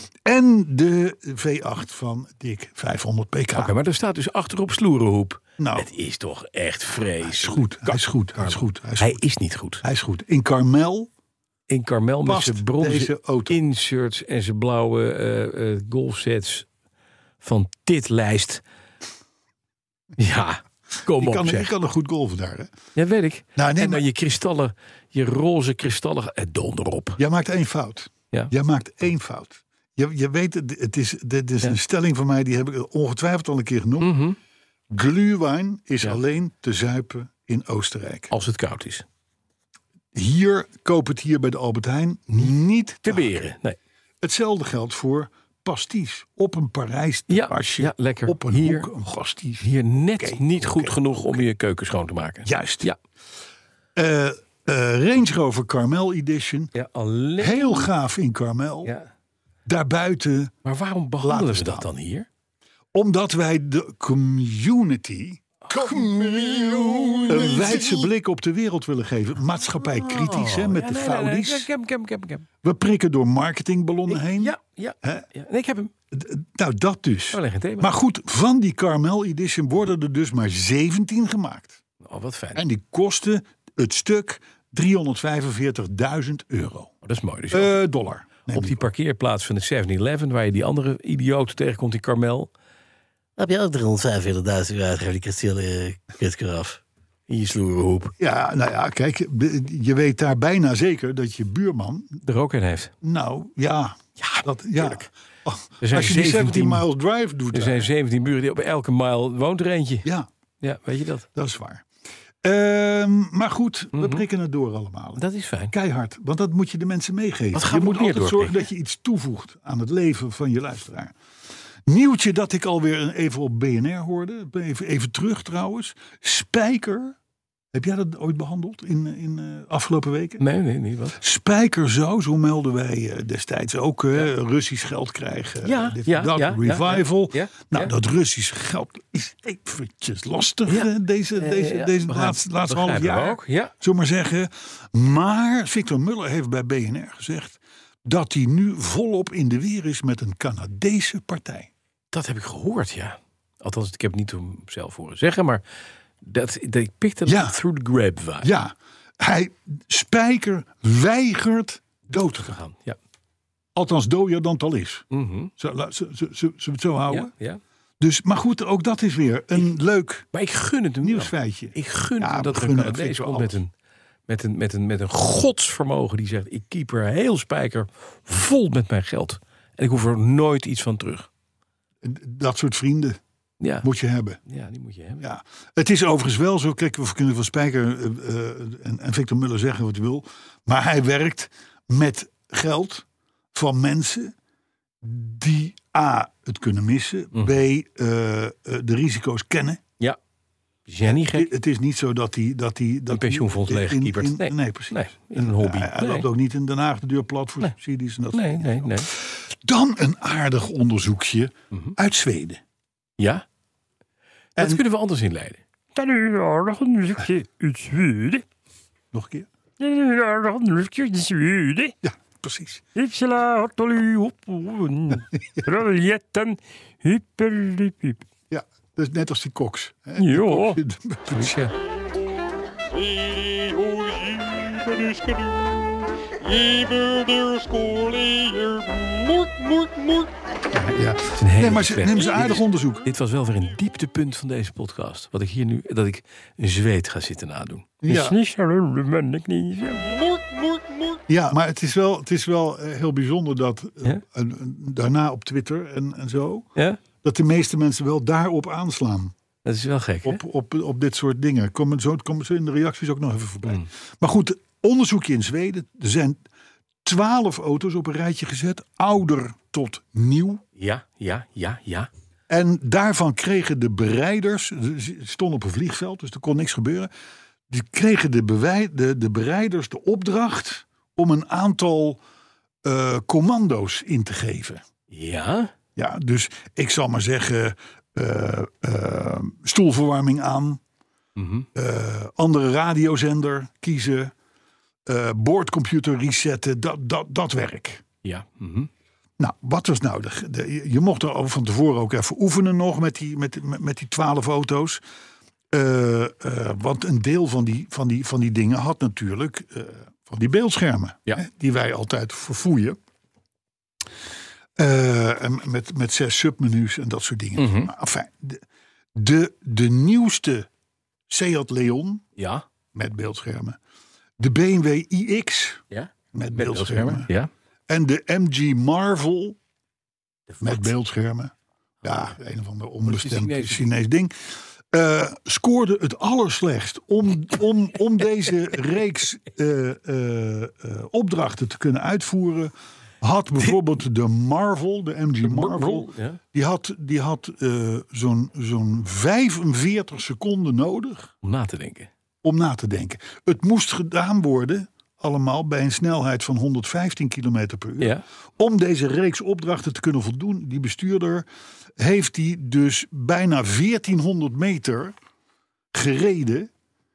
En de V acht van dik vijfhonderd pk. Oké, maar er staat dus achterop sloerenhoep. Nou, Het is toch echt vreselijk. hij is goed. Hij is goed. Hij is goed. Hij is Hij goed. is niet goed. Hij is goed. In Carmel in Carmel met Past zijn bronzen deze auto? inserts en zijn blauwe uh, uh, golfsets van Titlijst. Ja, kom Je op kan, zeg. je kan nog goed golven daar, hè? Ja, weet ik. Nou, nee, en dan maar- je kristallen, je roze kristallen, eh, donder op. Jij maakt één fout. Ja. Jij maakt één fout. Je, je weet, het is, dit is Ja. een stelling van mij, die heb ik ongetwijfeld al een keer genoemd. Mhm. Glühwein is Ja. alleen te zuipen in Oostenrijk. Als het koud is. Hier, koop het hier bij de Albert Heijn niet Te te beren. Nee. Hetzelfde geldt voor pasties. Op een Parijs Ja, terrasje. ja, lekker. Op een Hier- hoek een pasties. Hier net Oké, niet goed oké, genoeg om je keuken schoon te maken. Juist. Ja. Eh, eh, Range Rover Carmel Edition. Ja, alleen. Heel gaaf in Carmel. Ja. Daarbuiten, Maar waarom behandelen Laten ze dat staan. dan hier? omdat wij de community een wijdse blik op de wereld willen geven. Maatschappij kritisch, hè, met Ja, de nee, nee, nee. Faudi's. Ja, Ik heb hem, ik heb hem, ik heb hem, ik heb hem. We prikken door marketingballonnen heen. Ja, ja, Hè? ja. Nee, ik heb hem. D- Nou, dat dus. Alleen geen thema. Maar goed, van die Carmel Edition worden er dus maar zeventien gemaakt. Oh, wat fijn. En die kosten het stuk driehonderdvijfenveertigduizend euro. Oh, dat is mooi. Dus Eh, dollar. neem op die ik. parkeerplaats van de seven eleven, waar je die andere idioot tegenkomt in Carmel. Heb je ook driehonderdvijfenveertigduizend euro uitgegeven, die kasteel kutkeraf? In je sloere hoep. Ja, nou ja, kijk, je weet daar bijna zeker dat je buurman, Er ook een heeft. nou ja, Ja, dat, ja. Oh, Er zijn als je die zeventien zeventien miles drive doet, Er daar, zijn zeventien buren die op elke mile woont er eentje. ja, Ja, weet je dat? dat is waar. Ehm, maar goed, we Mhm. prikken het door allemaal. Dat is fijn. Keihard, want dat moet je de mensen meegeven. Wat gaan je we moet nog meer altijd zorgen doorprikken? dat je iets toevoegt aan het leven van je luisteraar. Nieuwtje dat ik alweer een- even op B N R hoorde. Even, even terug trouwens. Spijker. Heb jij dat ooit behandeld in, in uh, afgelopen weken? Nee, nee, niet wat. Spijker zou, zo melden wij uh, destijds ook, uh, Russisch geld krijgen. Ja, dit, ja, dat, ja, revival. ja, ja, nou, ja. dat Russische geld is eventjes lastig Ja. uh, deze, Eh, deze, ja, deze begrijp- laatste, laatste half begrijpen we jaar. ook, ja. Zullen we maar zeggen. Maar Victor Muller heeft bij B N R gezegd dat hij nu volop in de weer is met een Canadese partij. Dat heb ik gehoord, ja. Althans, ik heb het niet om zelf horen zeggen, maar dat, dat ik pikte dat Ja. through the grapevine Ja, hij, Spijker weigert dood te te gaan. gaan. Ja. Althans, dooier dan het al is. Mhm. Zo, la- zo, zo, zo- zullen we het zo houden? Ja, ja. Dus, maar goed, ook dat is weer een leuk Maar ik gun het hem wel. nieuwsfeitje. Ik gun Ja, hem dat we er een gunnen Canadees Victor komt met alles. een, met, een, met, een, met een godsvermogen die zegt, ik keep er heel Spijker vol met mijn geld. En ik hoef er nooit iets van terug. Dat soort vrienden Ja, moet je hebben. ja die moet je hebben. Ja. Het is overigens wel zo, kijk, we kunnen van Spijker uh, uh, en, en Victor Muller zeggen wat hij wil. Maar hij werkt met geld van mensen die A, het kunnen missen. Mhm. B, uh, uh, de risico's kennen. Ja, is jij niet gek? Het is niet zo dat hij... Dat hij dat Een pensioenfonds hij- in- leeggekieperd. in- Nee. Nee, precies. Nee, in een hobby. Hij, hij Nee. loopt ook niet in Den Haag de deur plat voor Nee. subsidies en dat soort Nee, dingen. nee, nee. Dan een aardig onderzoekje Mhm. uit Zweden. Ja? Dat En- kunnen we anders inleiden. Dat is een aardig onderzoekje uit Zweden. Nog een keer? Dat is een aardig onderzoekje uit Zweden. Ja, precies. Ypsila, Hottoli, Hoppoen, Roljetten, Hyperlipip. Ja, dat is net als die koks. Hè? Ja. Die koks- Dus ja, ja. het is een hele Nee, maar ze, slechte- neem ze aardig dit, onderzoek. dit was wel weer een dieptepunt van deze podcast. Wat ik hier nu, dat ik een zweet ga zitten nadoen. Ja. Is niet zo, ben ik niet zo. Ja, maar het is wel, het is wel eh, heel bijzonder dat eh, Ja? eh, daarna op Twitter en, en zo, Ja? dat de meeste mensen wel daarop aanslaan. Dat is wel gek, hè? Op, op, op dit soort dingen. Komen zo, komen zo in de reacties ook nog even voorbij. Mm. Maar goed, onderzoekje in Zweden. Er zijn twaalf auto's op een rijtje gezet. Ouder tot nieuw. Ja, ja, ja, ja. En daarvan kregen de bereiders, ze stonden op een vliegveld, dus er kon niks gebeuren. Die kregen de, bewij, de, de bereiders de opdracht om een aantal uh, commando's in te geven. Ja? Ja, dus ik zal maar zeggen, uh, uh, stoelverwarming aan, Mhm. uh, andere radiozender kiezen, uh, boordcomputer resetten, dat, dat, dat werk. Ja. Mhm. Nou, wat was nou de, de je mocht er van tevoren ook even oefenen nog met die, met, met, met die twaalf auto's. Uh, uh, want een deel van die, van, die, van die dingen had natuurlijk uh, van die beeldschermen. Ja. Hè, die wij altijd verfoeien. Uh, en met, met zes submenu's en dat soort dingen. Mm-hmm. Maar, enfin, de, de, de nieuwste Seat Leon Ja. met beeldschermen. De B M W i X Ja. met Met beeldschermen. beeldschermen. Ja. En de M G Marvel met beeldschermen. Ja, een of ander onbestemd Chinees. Chinees ding. Uh, scoorde het allerslechtst om, om, om deze reeks uh, uh, uh, opdrachten te kunnen uitvoeren. Had bijvoorbeeld de Marvel, de M G Marvel, Marvel, ja. die had, die had uh, zo'n, zo'n vijfenveertig seconden nodig Om na te denken. om na te denken. Het moest gedaan worden, allemaal bij een snelheid van honderdvijftien kilometer per uur. Ja. Om deze reeks opdrachten te kunnen voldoen, die bestuurder heeft die dus bijna veertienhonderd meter gereden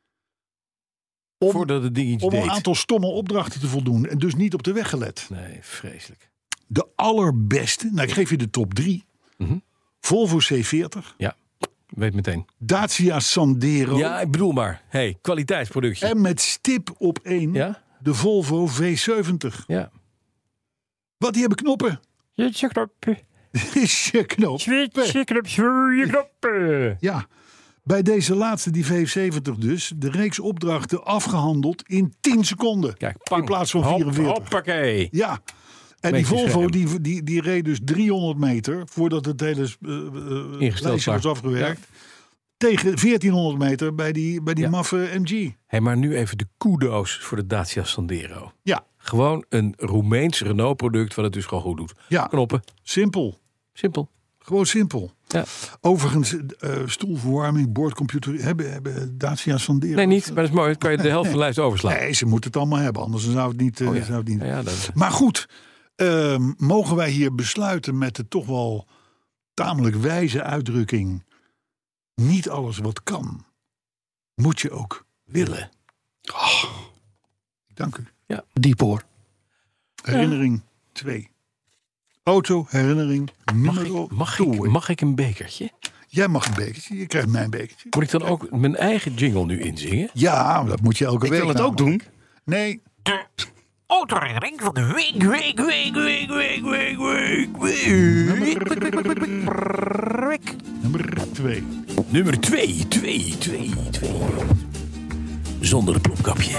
om, Voordat het ding iets om deed. een aantal stomme opdrachten te voldoen. En dus niet op de weg gelet. Nee, vreselijk. De allerbeste, nou ik geef je de top drie. Mm-hmm. Volvo C veertig, Ja, weet meteen. Dacia Sandero Ja, ik bedoel maar. Hey, kwaliteitsproductie. en met stip op één Ja? de Volvo V zeventig. Ja. Wat, die hebben knoppen. Je knop. Is je knop. Je knop. Je knop. Ja, bij deze laatste, die V zeventig dus, de reeks opdrachten afgehandeld in tien seconden. Kijk, pang. In plaats van Hop, vierenveertig. Hoppakee. Ja. En die Beetje Volvo scherp. die, die, die reed dus driehonderd meter voordat het hele uh, uh, Ingesteld lijstje was was. afgewerkt. Tegen veertienhonderd meter bij die, bij die Ja. maffe M G. Hey, maar nu even de kudo's voor de Dacia Sandero. Ja, Gewoon een Roemeens Renault product wat het dus gewoon goed doet. ja. Knoppen. Simpel. Simpel. Gewoon simpel. Ja. Overigens, uh, stoelverwarming, boordcomputer, hebben, hebben Dacia Sandero. Nee, niet. Maar dat is mooi. Dan kan je de helft van de lijst overslaan. Nee, ze moeten het allemaal hebben, anders zou het niet. Uh, Oh ja. zou het niet. Ja, ja, dat... Maar goed, uh, mogen wij hier besluiten met de toch wel tamelijk wijze uitdrukking: niet alles wat kan, moet je ook willen. Oh, dank u. Diep hoor. Herinnering twee. Auto, herinnering Mag, nummer ik, mag, twee. ik, mag ik een bekertje? Jij mag een bekertje, je krijgt mijn bekertje. Moet ik dan ook mijn eigen jingle nu inzingen? Ja, dat moet je elke Ik week wil het ook doen. namelijk. Nee, De autoherinnering van de week, week, week, week, week, week, week, week. nummer twee. Nummer twee, twee, twee, twee. Zonder het plopkapje.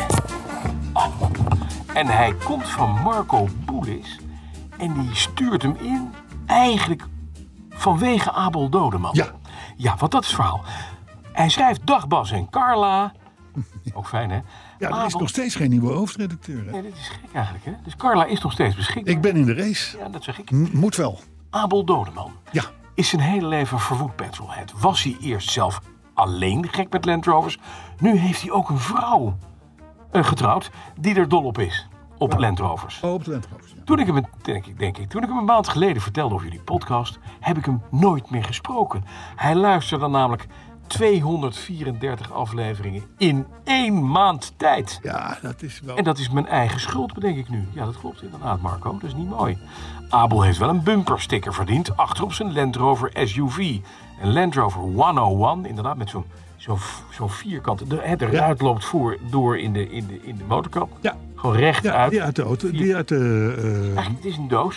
En hij komt van Marco Boelis. En die stuurt hem in eigenlijk vanwege Abel Dodeman. Ja. Ja, want dat is het verhaal. Hij schrijft Dag Bas en Carla. Ook fijn, hè? Ja, er is Abel- nog steeds geen nieuwe hoofdredacteur. Hè? Nee, dit is gek eigenlijk, hè? Dus Carla is nog steeds beschikbaar. Ik ben in de race. Ja, dat zeg ik. M- moet wel. Abel Dodeman Ja. is zijn hele leven verwoed petrolhead. Was hij eerst zelf alleen gek met Land Rovers. Nu heeft hij ook een vrouw uh, getrouwd die er dol op is. Op Land Rovers. Oh, op de Landrover. Ja. Toen ik, hem, denk ik, denk ik, toen ik hem een maand geleden vertelde over jullie podcast, heb ik hem nooit meer gesproken. Hij luisterde namelijk tweehonderdvierendertig afleveringen in één maand tijd. Ja, dat is wel. En dat is mijn eigen schuld, bedenk ik nu. Ja, dat klopt inderdaad, Marco. Dat is niet mooi. Abel heeft wel een bumpersticker verdiend achterop zijn Land Rover S U V. Een Land Rover honderdéén, inderdaad, met zo'n zo'n zo'n vierkant. De, het eruit loopt voor door in de, in de, in de motorkap. Ja. Gewoon recht Ja, uit. die uit de auto. Die uit de. uh, Eigenlijk, het is een doos.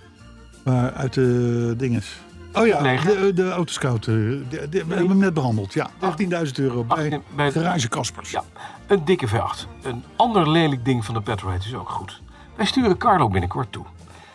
maar uit de dinges. Oh ja, Leeg. de, de autoscout. uh, de- de- we hebben hem net behandeld. Ja, achttienduizend euro bij, achttien bij- Garage Kaspers. Ja, een dikke V acht. Een ander lelijk ding van de Petrolhead is ook goed. Wij sturen Carlo binnenkort toe.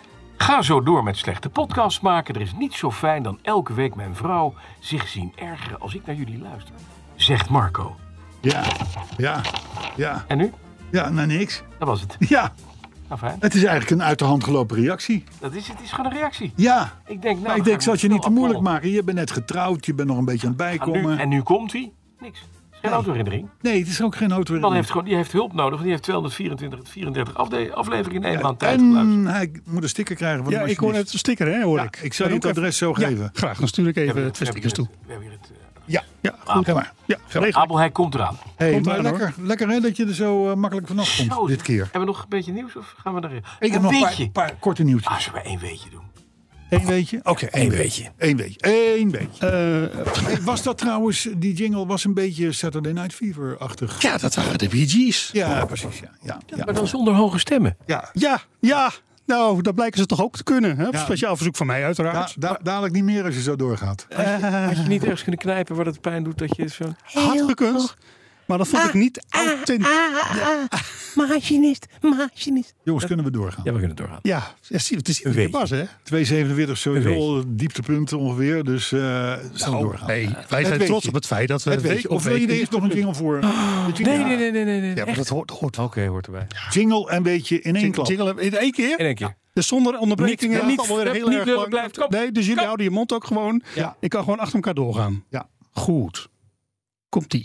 Ga zo door met slechte podcasts maken. Er is niets zo fijn dan elke week mijn vrouw zich zien ergeren als ik naar jullie luister. Zegt Marco. Ja, ja, ja. En nu? Ja, nou niks. Dat was het. Ja, Nou fijn. het is eigenlijk een uit de hand gelopen reactie. Dat is, het is gewoon een reactie. Ja, Ik denk, nou, maar ik dan denk, ga zal het je niet te snel moeilijk afrollen. maken. Je bent net getrouwd, je bent nog een beetje aan het En nu, bijkomen. en nu komt hij. Niks. Geen autoherinnering. Nee, het is ook geen auto. Dan heeft gewoon, die heeft hulp nodig. Want die heeft tweehonderdvierentvierendertig vierendertig afde- afleveringen in één maand tijd geluisterd. En hij moet een sticker krijgen van Ja, de ik hoor net machinist. een sticker, hè, hoor Ja, ik. ik zal je En het ook adres zo even- geven. Ja, graag, dan stuur ik We even hebben twee het- we stickers toe. hebben hier het- we hebben hier het, eh, Ja, Ja, ga goed. maar. Ja, geregeld. Abel, hij komt eraan. Hey, Komt maar eraan, lekker, lekker hè, dat je er zo uh, makkelijk vanaf komt Zo, dit keer. Hebben we nog een beetje nieuws of gaan we er... Ik heb een nog een paar, weetje. paar korte nieuwtjes. Ah, zullen we één weetje doen? Eén weetje? Oké, okay, één Eén weetje. weetje. Eén weetje. Eén weetje. Uh, Hey, was dat trouwens, die jingle was een beetje Saturday Night Fever-achtig? ja, dat waren de Bee Gees. Ja, precies. Ja, ja, ja. Maar dan zonder hoge stemmen. ja. Ja, ja. Nou, dat blijken ze toch ook te kunnen. Hè? Op Ja. speciaal verzoek van mij uiteraard. Da- da- dadelijk niet meer als je zo doorgaat. Had je niet ergens kunnen knijpen waar het pijn doet dat je zo... Had gekund. Maar dat vond ik niet authentiek. Machinist, machinist. Jongens, kunnen we doorgaan? Ja, we kunnen doorgaan. Ja, het is, het is Een weetje. pas, hè? twee zevenenveertig Een sowieso het dieptepunt ongeveer. Dus uh, snel Nou, doorgaan. nee, wij zijn weetje. trots op het feit dat we... Het weet je. Of wil je er eerst nog een jingle voor? De jingle? Nee, nee, nee, nee, nee. nee. Ja, maar dat hoort, hoort Oké, hoort erbij. Jingle en beetje in één klap. Jingle in één keer? In één keer. Dus zonder onderbrekingen. Niet- niet- dat alweer heel niet erg lullen lang. blijft. Kom. Nee, dus jullie Kom. houden je mond ook gewoon. Ja. Ik kan gewoon achter elkaar doorgaan. Ja. Goed. Komt-ie.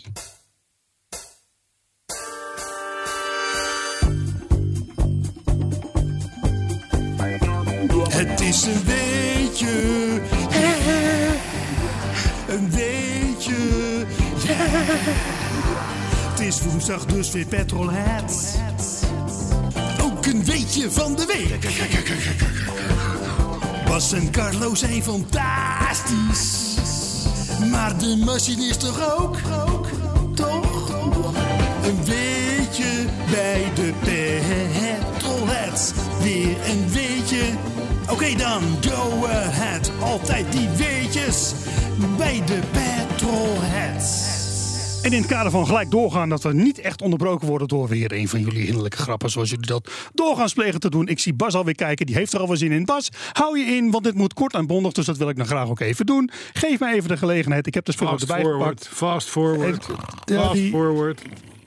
Het is een weetje. Een weetje. Het is woensdag, dus weer Petrolhead. Ook een weetje van de week. Bas en Carlo zijn fantastisch. Maar de machine is toch ook? Toch? Een weetje bij de Petrolheads. Weer een weetje. Oké okay dan, go ahead. Altijd die weetjes bij de Petrolheads. En in het kader van gelijk doorgaan dat we niet echt onderbroken worden door weer een van jullie hinderlijke grappen zoals jullie dat doorgaans plegen te doen. Ik zie Bas alweer kijken, die heeft er alweer zin in. Bas, hou je in, want dit moet kort en bondig, dus dat wil ik dan graag ook even doen. Geef mij even de gelegenheid. Ik heb dus voor Fast erbij forward, gepakt. fast forward, Even- ja, fast die- forward.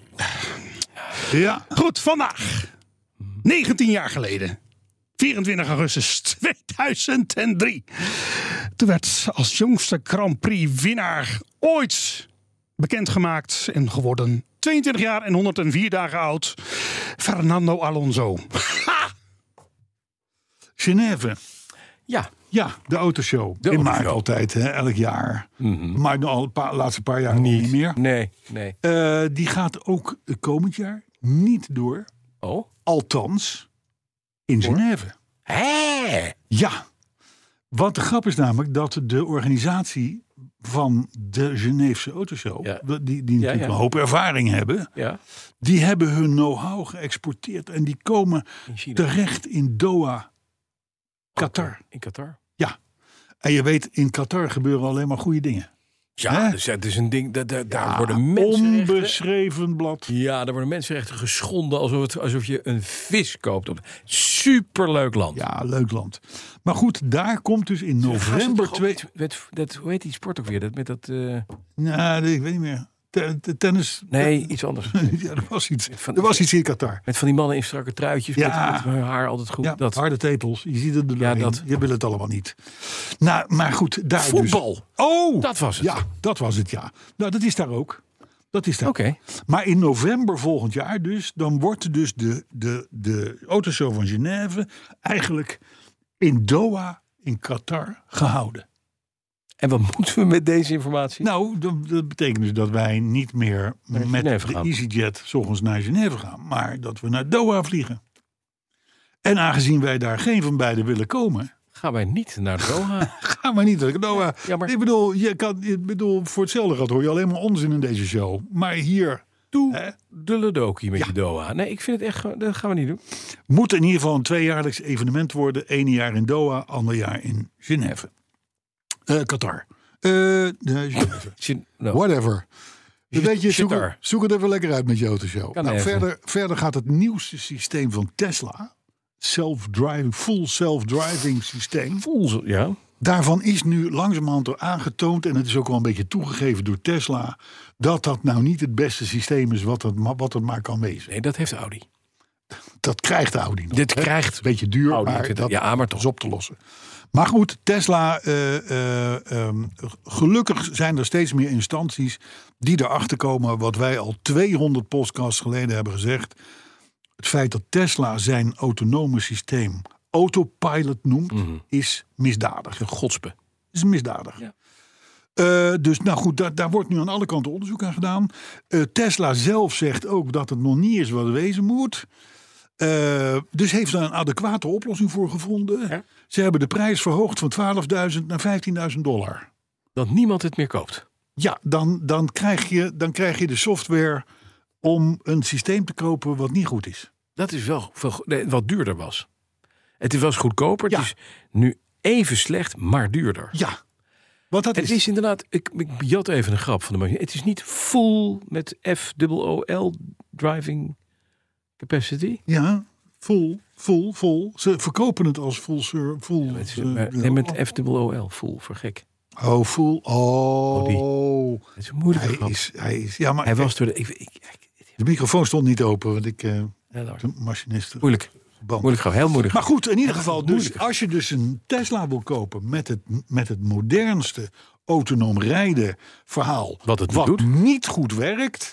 Ja, Goed, vandaag, negentien jaar geleden, vierentwintig augustus tweeduizend drie. Toen werd als jongste Grand Prix winnaar ooit bekendgemaakt en geworden. tweeëntwintig jaar en honderdvier dagen oud. Fernando Alonso. Genève. Ja. Ja, de autoshow. De In maart autoshow. altijd, hè, elk jaar. Mhm. Maar de al een paar, laatste paar jaar niet, niet meer. Nee, nee. Uh, die gaat ook komend jaar niet door. Oh? Althans, in Genève. Hé! Ja. Want de grap is namelijk dat de organisatie van de Geneefse autoshow, Ja. die, die natuurlijk ja. een hoop ervaring hebben, Ja. die hebben hun know-how geëxporteerd en die komen In China. terecht in Doha, Qatar. In Qatar. Ja. En je weet, in Qatar gebeuren alleen maar goede dingen. Ja, Hè? dus het is een ding. Dat, dat, daar Ja, worden mensenrechten. onbeschreven blad. Ja, daar worden mensenrechten geschonden alsof, het, alsof je een vis koopt. Superleuk land. Ja, leuk land. Maar goed, daar komt dus in november twee. Met, dat, hoe heet die sport ook weer? Dat, met dat, uh... Nou, ik weet niet meer. Te- te- Tennis. Nee, iets anders. Ja, er was iets. Van- Er was iets in Qatar. Met van die mannen in strakke truitjes. Ja. Met, met hun haar altijd goed. Ja, dat. harde tepels. Je ziet het er Ja, doorheen. dat. Je wil het allemaal niet. Nou, maar goed, daar Voetbal. dus. Oh, Dat was het. ja, dat was het, ja. Nou, dat is daar ook. Dat is daar. Oké. Maar in november volgend jaar dus, dan wordt dus de, de, de autoshow van Genève eigenlijk in Doha, in Qatar, gehouden. En wat moeten we met deze informatie? Nou, dat, dat betekent dus dat wij niet meer Naar met Genève de gaan. EasyJet 's ochtends naar Genève gaan, maar dat we naar Doha vliegen. En aangezien wij daar geen van beiden willen komen, Gaan wij niet naar Doha? gaan we niet naar Doha. Ja, maar- Ik bedoel, je kan, ik bedoel, voor hetzelfde geld hoor je alleen maar onzin in deze show. Maar hier Doe hè, de Ledoki met Ja. je Doha. Nee, ik vind het echt... ge- Dat gaan we niet doen. moet in ieder geval een tweejaarlijks evenement worden. Eén jaar in Doha, ander jaar in Genève. Eh, Qatar. Eh, de Genève. Zin- nou, Whatever. Zit- Weet je, zoek, Qatar. het- zoek het even lekker uit met je autoshow. Kan Nou, even. verder, verder gaat het nieuwste systeem van Tesla. Self-driving, full self-driving systeem. Voel, ja. Daarvan is nu langzamerhand door aangetoond, en het is ook wel een beetje toegegeven door Tesla, dat dat nou niet het beste systeem is wat het, ma- wat het maar kan wezen. Nee, dat heeft Audi. Dat krijgt Audi nog. Dit hè. krijgt Beetje duur, Audi maar natuurlijk. dat Ja, maar toch. is op te lossen. Maar goed, Tesla, eh, eh, ehm, gelukkig zijn er steeds meer instanties die erachter komen wat wij al tweehonderd podcasts geleden hebben gezegd. Het feit dat Tesla zijn autonome systeem autopilot noemt, is misdadig. Godspe. Is misdadig. Ja. Eh, dus nou goed, daar, daar wordt nu aan alle kanten onderzoek aan gedaan. Eh, Tesla zelf zegt ook dat het nog niet is wat het wezen moet. Uh, dus heeft daar een adequate oplossing voor gevonden. Ja? Ze hebben de prijs verhoogd van twaalfduizend naar vijftienduizend dollar. Dat niemand het meer koopt. Ja, dan, dan, krijg je, dan krijg je de software om een systeem te kopen wat niet goed is. Dat is wel veel, nee, wat duurder was. Het was goedkoper. Ja. Het is nu even slecht, maar duurder. Ja. Wat dat Het is. is inderdaad, ik, ik jat even een grap van de machine. Het is niet full met F O O L driving capacity. Ja, vol, vol, vol. Ze verkopen het als full. Sur, full Ja, met, uh, maar, nee, met F O O L, full, voor gek. Oh, full. Oh. Oh, Het is een moeilijke hij grap. is, hij is. Ja, maar Hij kijk, was door de... Ik, ik, ik, de microfoon stond niet open, want ik. Uh, ja, Lars. de machinist. moeilijk. Band. Moeilijk grap, heel moeilijk. Maar goed, in ieder Ja, geval, dus moeilijker. als je dus een Tesla wil kopen met het, met het modernste autonoom rijden verhaal, Wat het niet wat doet. niet goed werkt,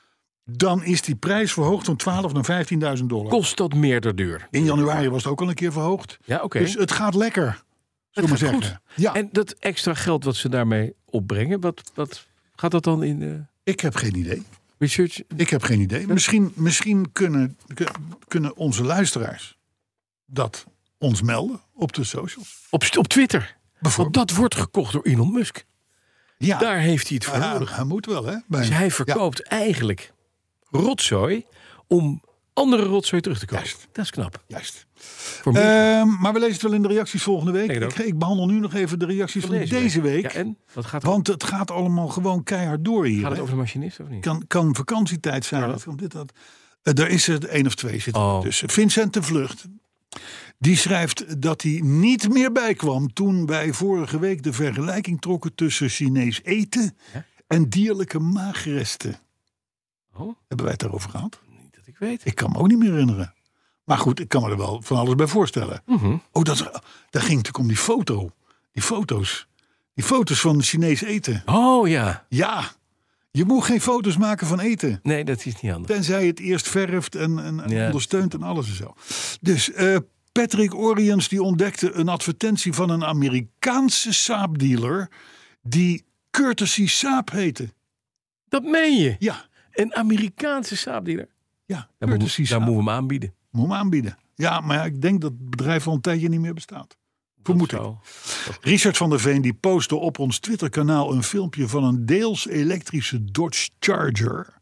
dan is die prijs verhoogd van twaalf naar vijftienduizend dollar. Kost dat meer door duur? In januari was het ook al een keer verhoogd. Ja, oké. Dus het gaat lekker, zullen we maar gaat zeggen. Ja, En dat extra geld wat ze daarmee opbrengen, wat, wat gaat dat dan in de ik heb geen idee. research? Ik heb geen idee. Misschien, misschien kunnen, kunnen onze luisteraars dat ons melden op de socials. Op, op Twitter. Want Bijvoorbeeld. dat wordt gekocht door Elon Musk. Ja, Daar heeft hij het voor hij, nodig. hij moet wel, hè? Bij- Dus hij verkoopt eigenlijk rotzooi om andere rotzooi terug te kopen. Juist. Dat is knap. Juist. Voor mij. Ehm, maar we lezen het wel in de reacties volgende week. Denk Ik, het ook. ik behandel nu nog even de reacties van deze, week. Ja, en? Wat gaat, er, Want het gaat allemaal gewoon keihard door hier. gaat het hè. over de machinist of niet? kan, kan vakantietijd zijn. Ja. Of dit, dat. Uh, daar is er één of twee zitten Oh. tussen. Vincent de Vlucht. Die schrijft dat hij niet meer bijkwam toen wij vorige week de vergelijking trokken tussen Chinees eten Ja? en dierlijke maagresten. Oh, Hebben wij het daarover gehad? niet dat ik weet. Ik kan me ook niet meer herinneren. Maar goed, ik kan me er wel van alles bij voorstellen. Mhm. Oh, dat, daar ging het natuurlijk om die foto. Die foto's. Die foto's van Chinees eten. Oh ja. Ja, je moet geen foto's maken van eten. Nee, dat is niet handig. Tenzij je het eerst verft en, en, en Ja. ondersteunt en alles en zo. Dus eh, Patrick Oriens die ontdekte een advertentie van een Amerikaanse saapdealer die Courtesy Saap heette. Dat meen je. Ja, Een Amerikaanse saapdealer. ja, Daar, moet, Courtesy daar Saap. moeten we hem aanbieden. Moet hem aanbieden. Ja, maar ja, ik denk dat het bedrijf al een tijdje niet meer bestaat. Vermoed ik. Zo. Richard van der Veen die postte op ons Twitterkanaal een filmpje van een deels elektrische Dodge Charger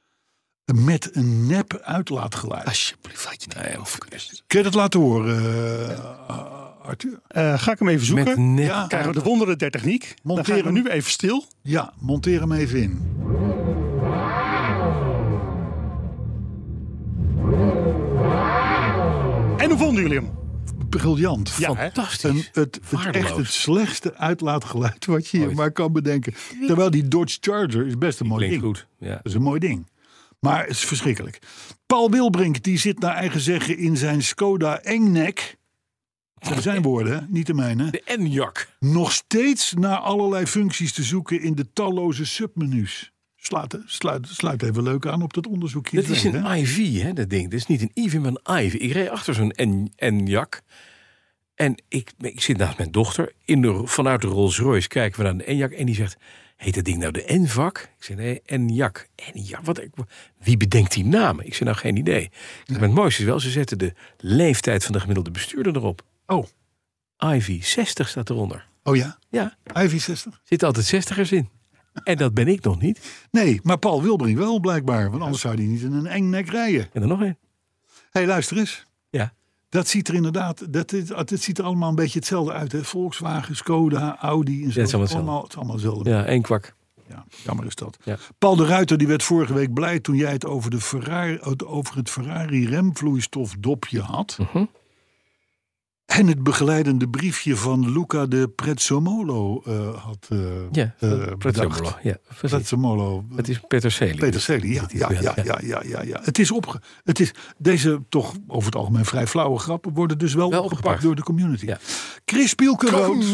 met een nep uitlaatgeluid. Alsjeblieft, had je die Nee, niet of- overkust. Kun je dat laten horen, uh, Arthur? Eh, ga ik hem even zoeken. Met net. Ja. Krijgen we de wonderen der techniek. Dan Monteer gaan we hem. nu even stil. Ja, monteer hem even in. En hoe vonden jullie hem? Briljant. Ja, hè? Fantastisch. Een, het, het Waardeloos. echt het slechtste uitlaatgeluid wat je hier Ooit. maar kan bedenken. Terwijl die Dodge Charger is best een mooi Klinkt ding. goed. Ja. Dat is een mooi ding. Maar het is verschrikkelijk. Paul Wilbrink die zit naar eigen zeggen in zijn Skoda Enyaq. Dat zijn zijn woorden, hè? Niet de mijne. De Enyaq. Nog steeds naar allerlei functies te zoeken in de talloze submenu's. Sluit, sluit, sluit even leuk aan op dat onderzoekje. Dat is twee, hè? een I V, hè, dat ding. Dat is niet een I V, maar een I V. Ik reed achter zo'n En- Enyaq. En ik, ik zit naast mijn dochter. In de, vanuit de Rolls Royce kijken we naar de Enyaq. En die zegt, heet dat ding nou de N-vak? Ik zeg, nee, Enyaq. Enyaq, wat, ik- wie bedenkt die naam? Ik zeg, nou, geen idee. Ik zeg, maar het mooiste is wel, ze zetten de leeftijd van de gemiddelde bestuurder erop. Oh, I V zestig staat eronder. oh ja? Ja, I V zestig? zitten altijd zestigers in. En dat ben ik nog niet. Nee, maar Paul Wilbrink wel blijkbaar. Want anders zou hij niet in een eng nek rijden. En er nog één. Hé, hey, luister eens. Ja. Dat ziet er inderdaad, dat, is, dat ziet er allemaal een beetje hetzelfde uit. Hè? Volkswagen, Skoda, Audi en zo. Ja, het is allemaal hetzelfde. allemaal, het is allemaal hetzelfde. Ja, één kwak. Ja, jammer is dat. Ja. Paul de Ruiter die werd vorige week blij toen jij het over, de Ferrari, over het Ferrari remvloeistofdopje had. Mhm. En het begeleidende briefje van Luca de Prezzemolo uh, had uh, Ja, uh, Prezzemolo. bedacht. Ja, precies. Prezzemolo. Het is Peterselie. Peterselie, ja, ja, ja, ja, ja, ja, ja. Het is opge... Het is, deze toch over het algemeen vrij flauwe grappen worden dus wel, Wel opgepakt, opgepakt. door de community. Ja. Chris Pielkeroot.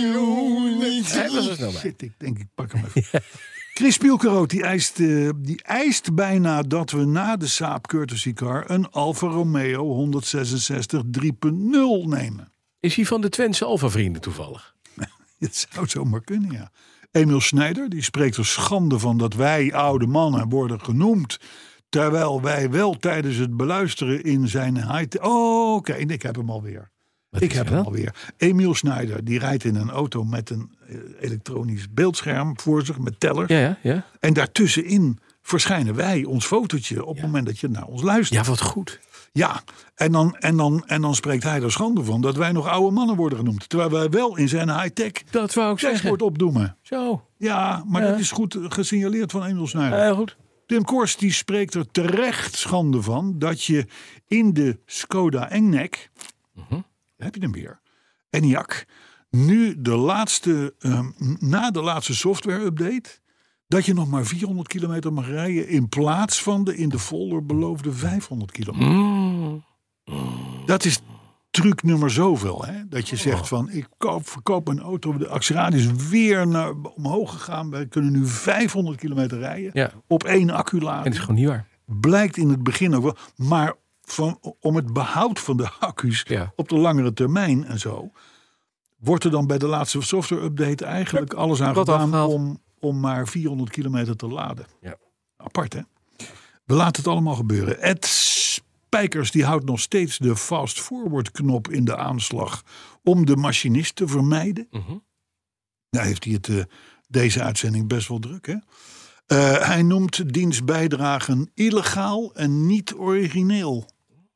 Hij was er snel bij. Shit, ik denk ik pak hem even. Chris Pielkeroot die eist, uh, die eist bijna dat we na de Saab Courtesy Car een Alfa Romeo honderdzesenzestig drie punt nul nemen. Is hij van de Twentse Alfa-vrienden toevallig? Het zou zomaar kunnen, ja. Emiel Schneider die spreekt er schande van dat wij oude mannen worden genoemd Terwijl wij wel tijdens het beluisteren in zijn high... Oh, oké, okay, ik heb hem alweer. Wat ik is heb er hem dan? alweer. Emiel Schneider, die rijdt in een auto met een uh, elektronisch beeldscherm voor zich, met tellers. Ja, ja, ja. En daartussenin verschijnen wij, ons fotootje, op het moment dat je naar ons luistert. Ja, wat goed. Ja, en dan, en, dan, en dan spreekt hij er schande van dat wij nog oude mannen worden genoemd. Terwijl wij wel in zijn high-tech Dat wou ik zeggen. dashboard opdoemen. Zo. Ja, maar Ja. dat is goed gesignaleerd van Emiel Schneider. Ja, goed. Tim Korst die spreekt er terecht schande van dat je in de Skoda Enyaq, Mhm. heb je hem weer, Enyaq, nu de laatste, um, na de laatste software-update, dat je nog maar vierhonderd kilometer mag rijden in plaats van de in de folder beloofde vijfhonderd kilometer. Mm. Dat is truc nummer zoveel. Hè? Dat je zegt van, ik koop, verkoop een auto. De acceleratie is weer naar, omhoog gegaan. Wij kunnen nu vijfhonderd kilometer rijden. Ja. Op één accu En laden. het is gewoon niet waar. Blijkt in het begin ook wel. Maar van, om het behoud van de accu's Ja. op de langere termijn en zo, wordt er dan bij de laatste software update eigenlijk alles aan Wat gedaan afgehaald. om, om maar vierhonderd kilometer te laden. Ja. Apart, hè? We laten het allemaal gebeuren. Ed Spijkers die houdt nog steeds de fast forward knop in de aanslag om de machinist te vermijden. Mhm. Nou heeft hij het uh, deze uitzending best wel druk, hè? Uh, hij noemt diens bijdragen illegaal en niet origineel.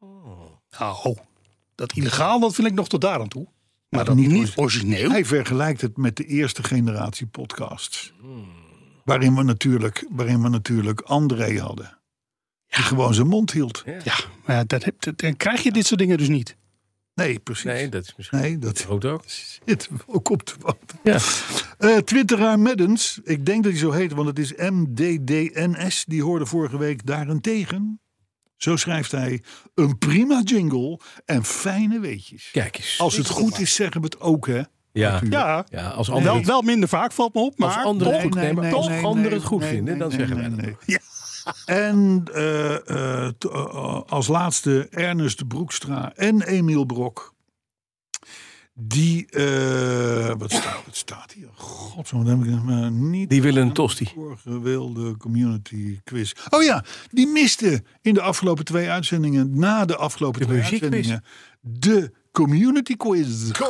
Nou, dat illegaal, dat vind ik nog tot daar aan toe. Maar Ja, dat niet niet, origineel. Hij vergelijkt het met de eerste generatie podcasts. Waarin we natuurlijk, waarin we natuurlijk André hadden. Die gewoon zijn mond hield. Ja, maar ja, dat heb, dat- dan krijg je dit soort dingen dus niet. Nee, precies. Nee, dat is misschien Nee, dat goed ook. zit ook op te wachten. Ja. Uh, Twitteraar Maddens, ik denk dat hij zo heet, want het is M D D N S. Die hoorde vorige week daarentegen. Zo schrijft hij, een prima jingle en fijne weetjes. Kijk eens. Als het goed is, zeggen we het ook, hè? Ja. Ja, Ja, als anderen, wel, wel minder vaak valt me op, maar als anderen het toch. goed nemen, toch anderen het goed nee, vinden, nee, dan nee, zeggen nee, wij dat nee. ook. Ja. En uh, uh, t- uh, als laatste Ernest Broekstra en Emiel Brok. Die, uh, wat, staat, wat staat hier? God, zo heb ik hem uh, niet. Die willen een tosti. Vorige wilde community quiz. Oh ja, die miste in de afgelopen twee uitzendingen, na de afgelopen De twee muziekquiz. uitzendingen, de community quiz. Ja,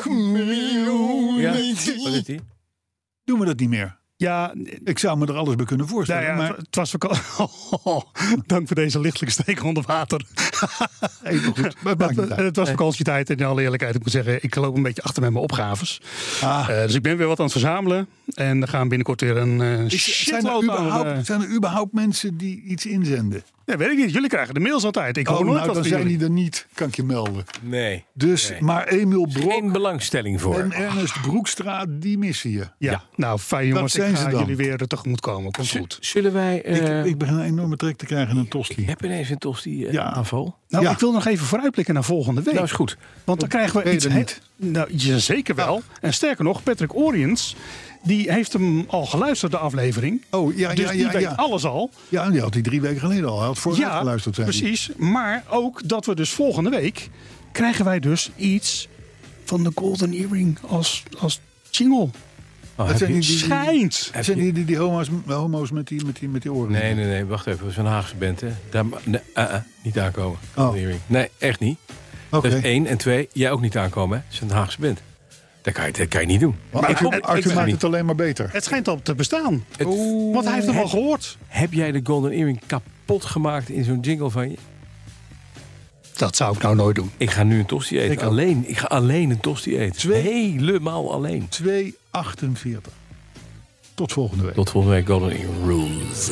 wat is die? Doen we dat niet meer? Ja, Ik zou me er alles bij kunnen voorstellen. nou ja, maar het was vakantie. Dank voor deze lichtelijke steek onder water. even goed. Maar het maakt niet Het, uit. het was vakantietijd en in alle eerlijkheid, ik moet zeggen, ik loop een beetje achter met mijn opgaves. Ah. Uh, dus ik ben weer wat aan het verzamelen. En er gaan binnenkort weer een uh, Is- zijn, er shitload aan. überhaupt, uh, zijn er überhaupt mensen die iets inzenden? ja, weet ik niet. Jullie krijgen de mails altijd. Ik hoor Oh, nooit nou, wat dan van zijn jullie. die er niet, kan ik je melden. Nee. Dus, Nee. maar Emiel Brok Geen belangstelling voor. en Ernest Broekstra, die missen je. Ja. Ja. Nou, fijn jongens. zijn Ik ze ga dan. jullie weer tegemoet komen. Komt goed. Zullen wij... eh, ik, ik begin een enorme trek te krijgen in een tosti. ik heb ineens een tosti eh, Ja. aanval. Nou, Ja. ik wil nog even vooruitblikken naar volgende week. Nou is goed. Want dan krijgen we ben je iets... er he- niet? Nou, ja, zeker wel. En sterker nog, Patrick Oriens, die heeft hem al geluisterd, de aflevering. Oh, ja, Dus ja, die ja. weet Ja, alles al. ja, die had hij drie weken geleden al. Hij had vooruit Ja, geluisterd. zei hij. precies. Maar ook dat we dus volgende week krijgen wij dus iets van de Golden Earring als, als jingle. Oh, Dat heb zijn je- die, die, die, Schijnt. heb zijn je- die, die, die homo's, homo's met die, met die, met die oren. Nee, nee, nee. Wacht even. Dat is een Haagse band, hè. Daar, ma- nee, uh, uh, niet aankomen. Oh. Nee, echt niet. Oké. Dat is één. En twee, jij ook niet aankomen, hè. Dat is een Haagse band. Dat kan je, dat kan je niet doen. Maar Ik kom- Arthur, ik Arthur ben maakt niet. het alleen maar beter. Het schijnt al te bestaan. Het- Want hij heeft hem al heb, gehoord. heb jij de Golden Earring kapot gemaakt in zo'n jingle van je? Dat zou ik nou nooit doen. Ik ga nu een tosti eten. Ik ook. alleen. Ik ga alleen een tosti eten. Twee- Helemaal alleen. twee achtenveertig. Tot volgende week. Tot volgende week Golden Earring Rules.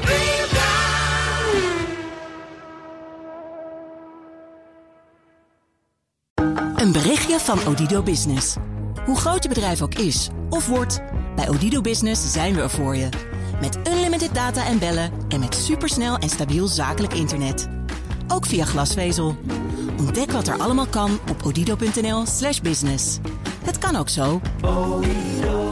Een berichtje van Odido Business. Hoe groot je bedrijf ook is of wordt, bij Odido Business zijn we er voor je. Met unlimited data en bellen en met supersnel en stabiel zakelijk internet. Ook via glasvezel. Ontdek wat er allemaal kan op odido punt n l slash business. Het kan ook zo.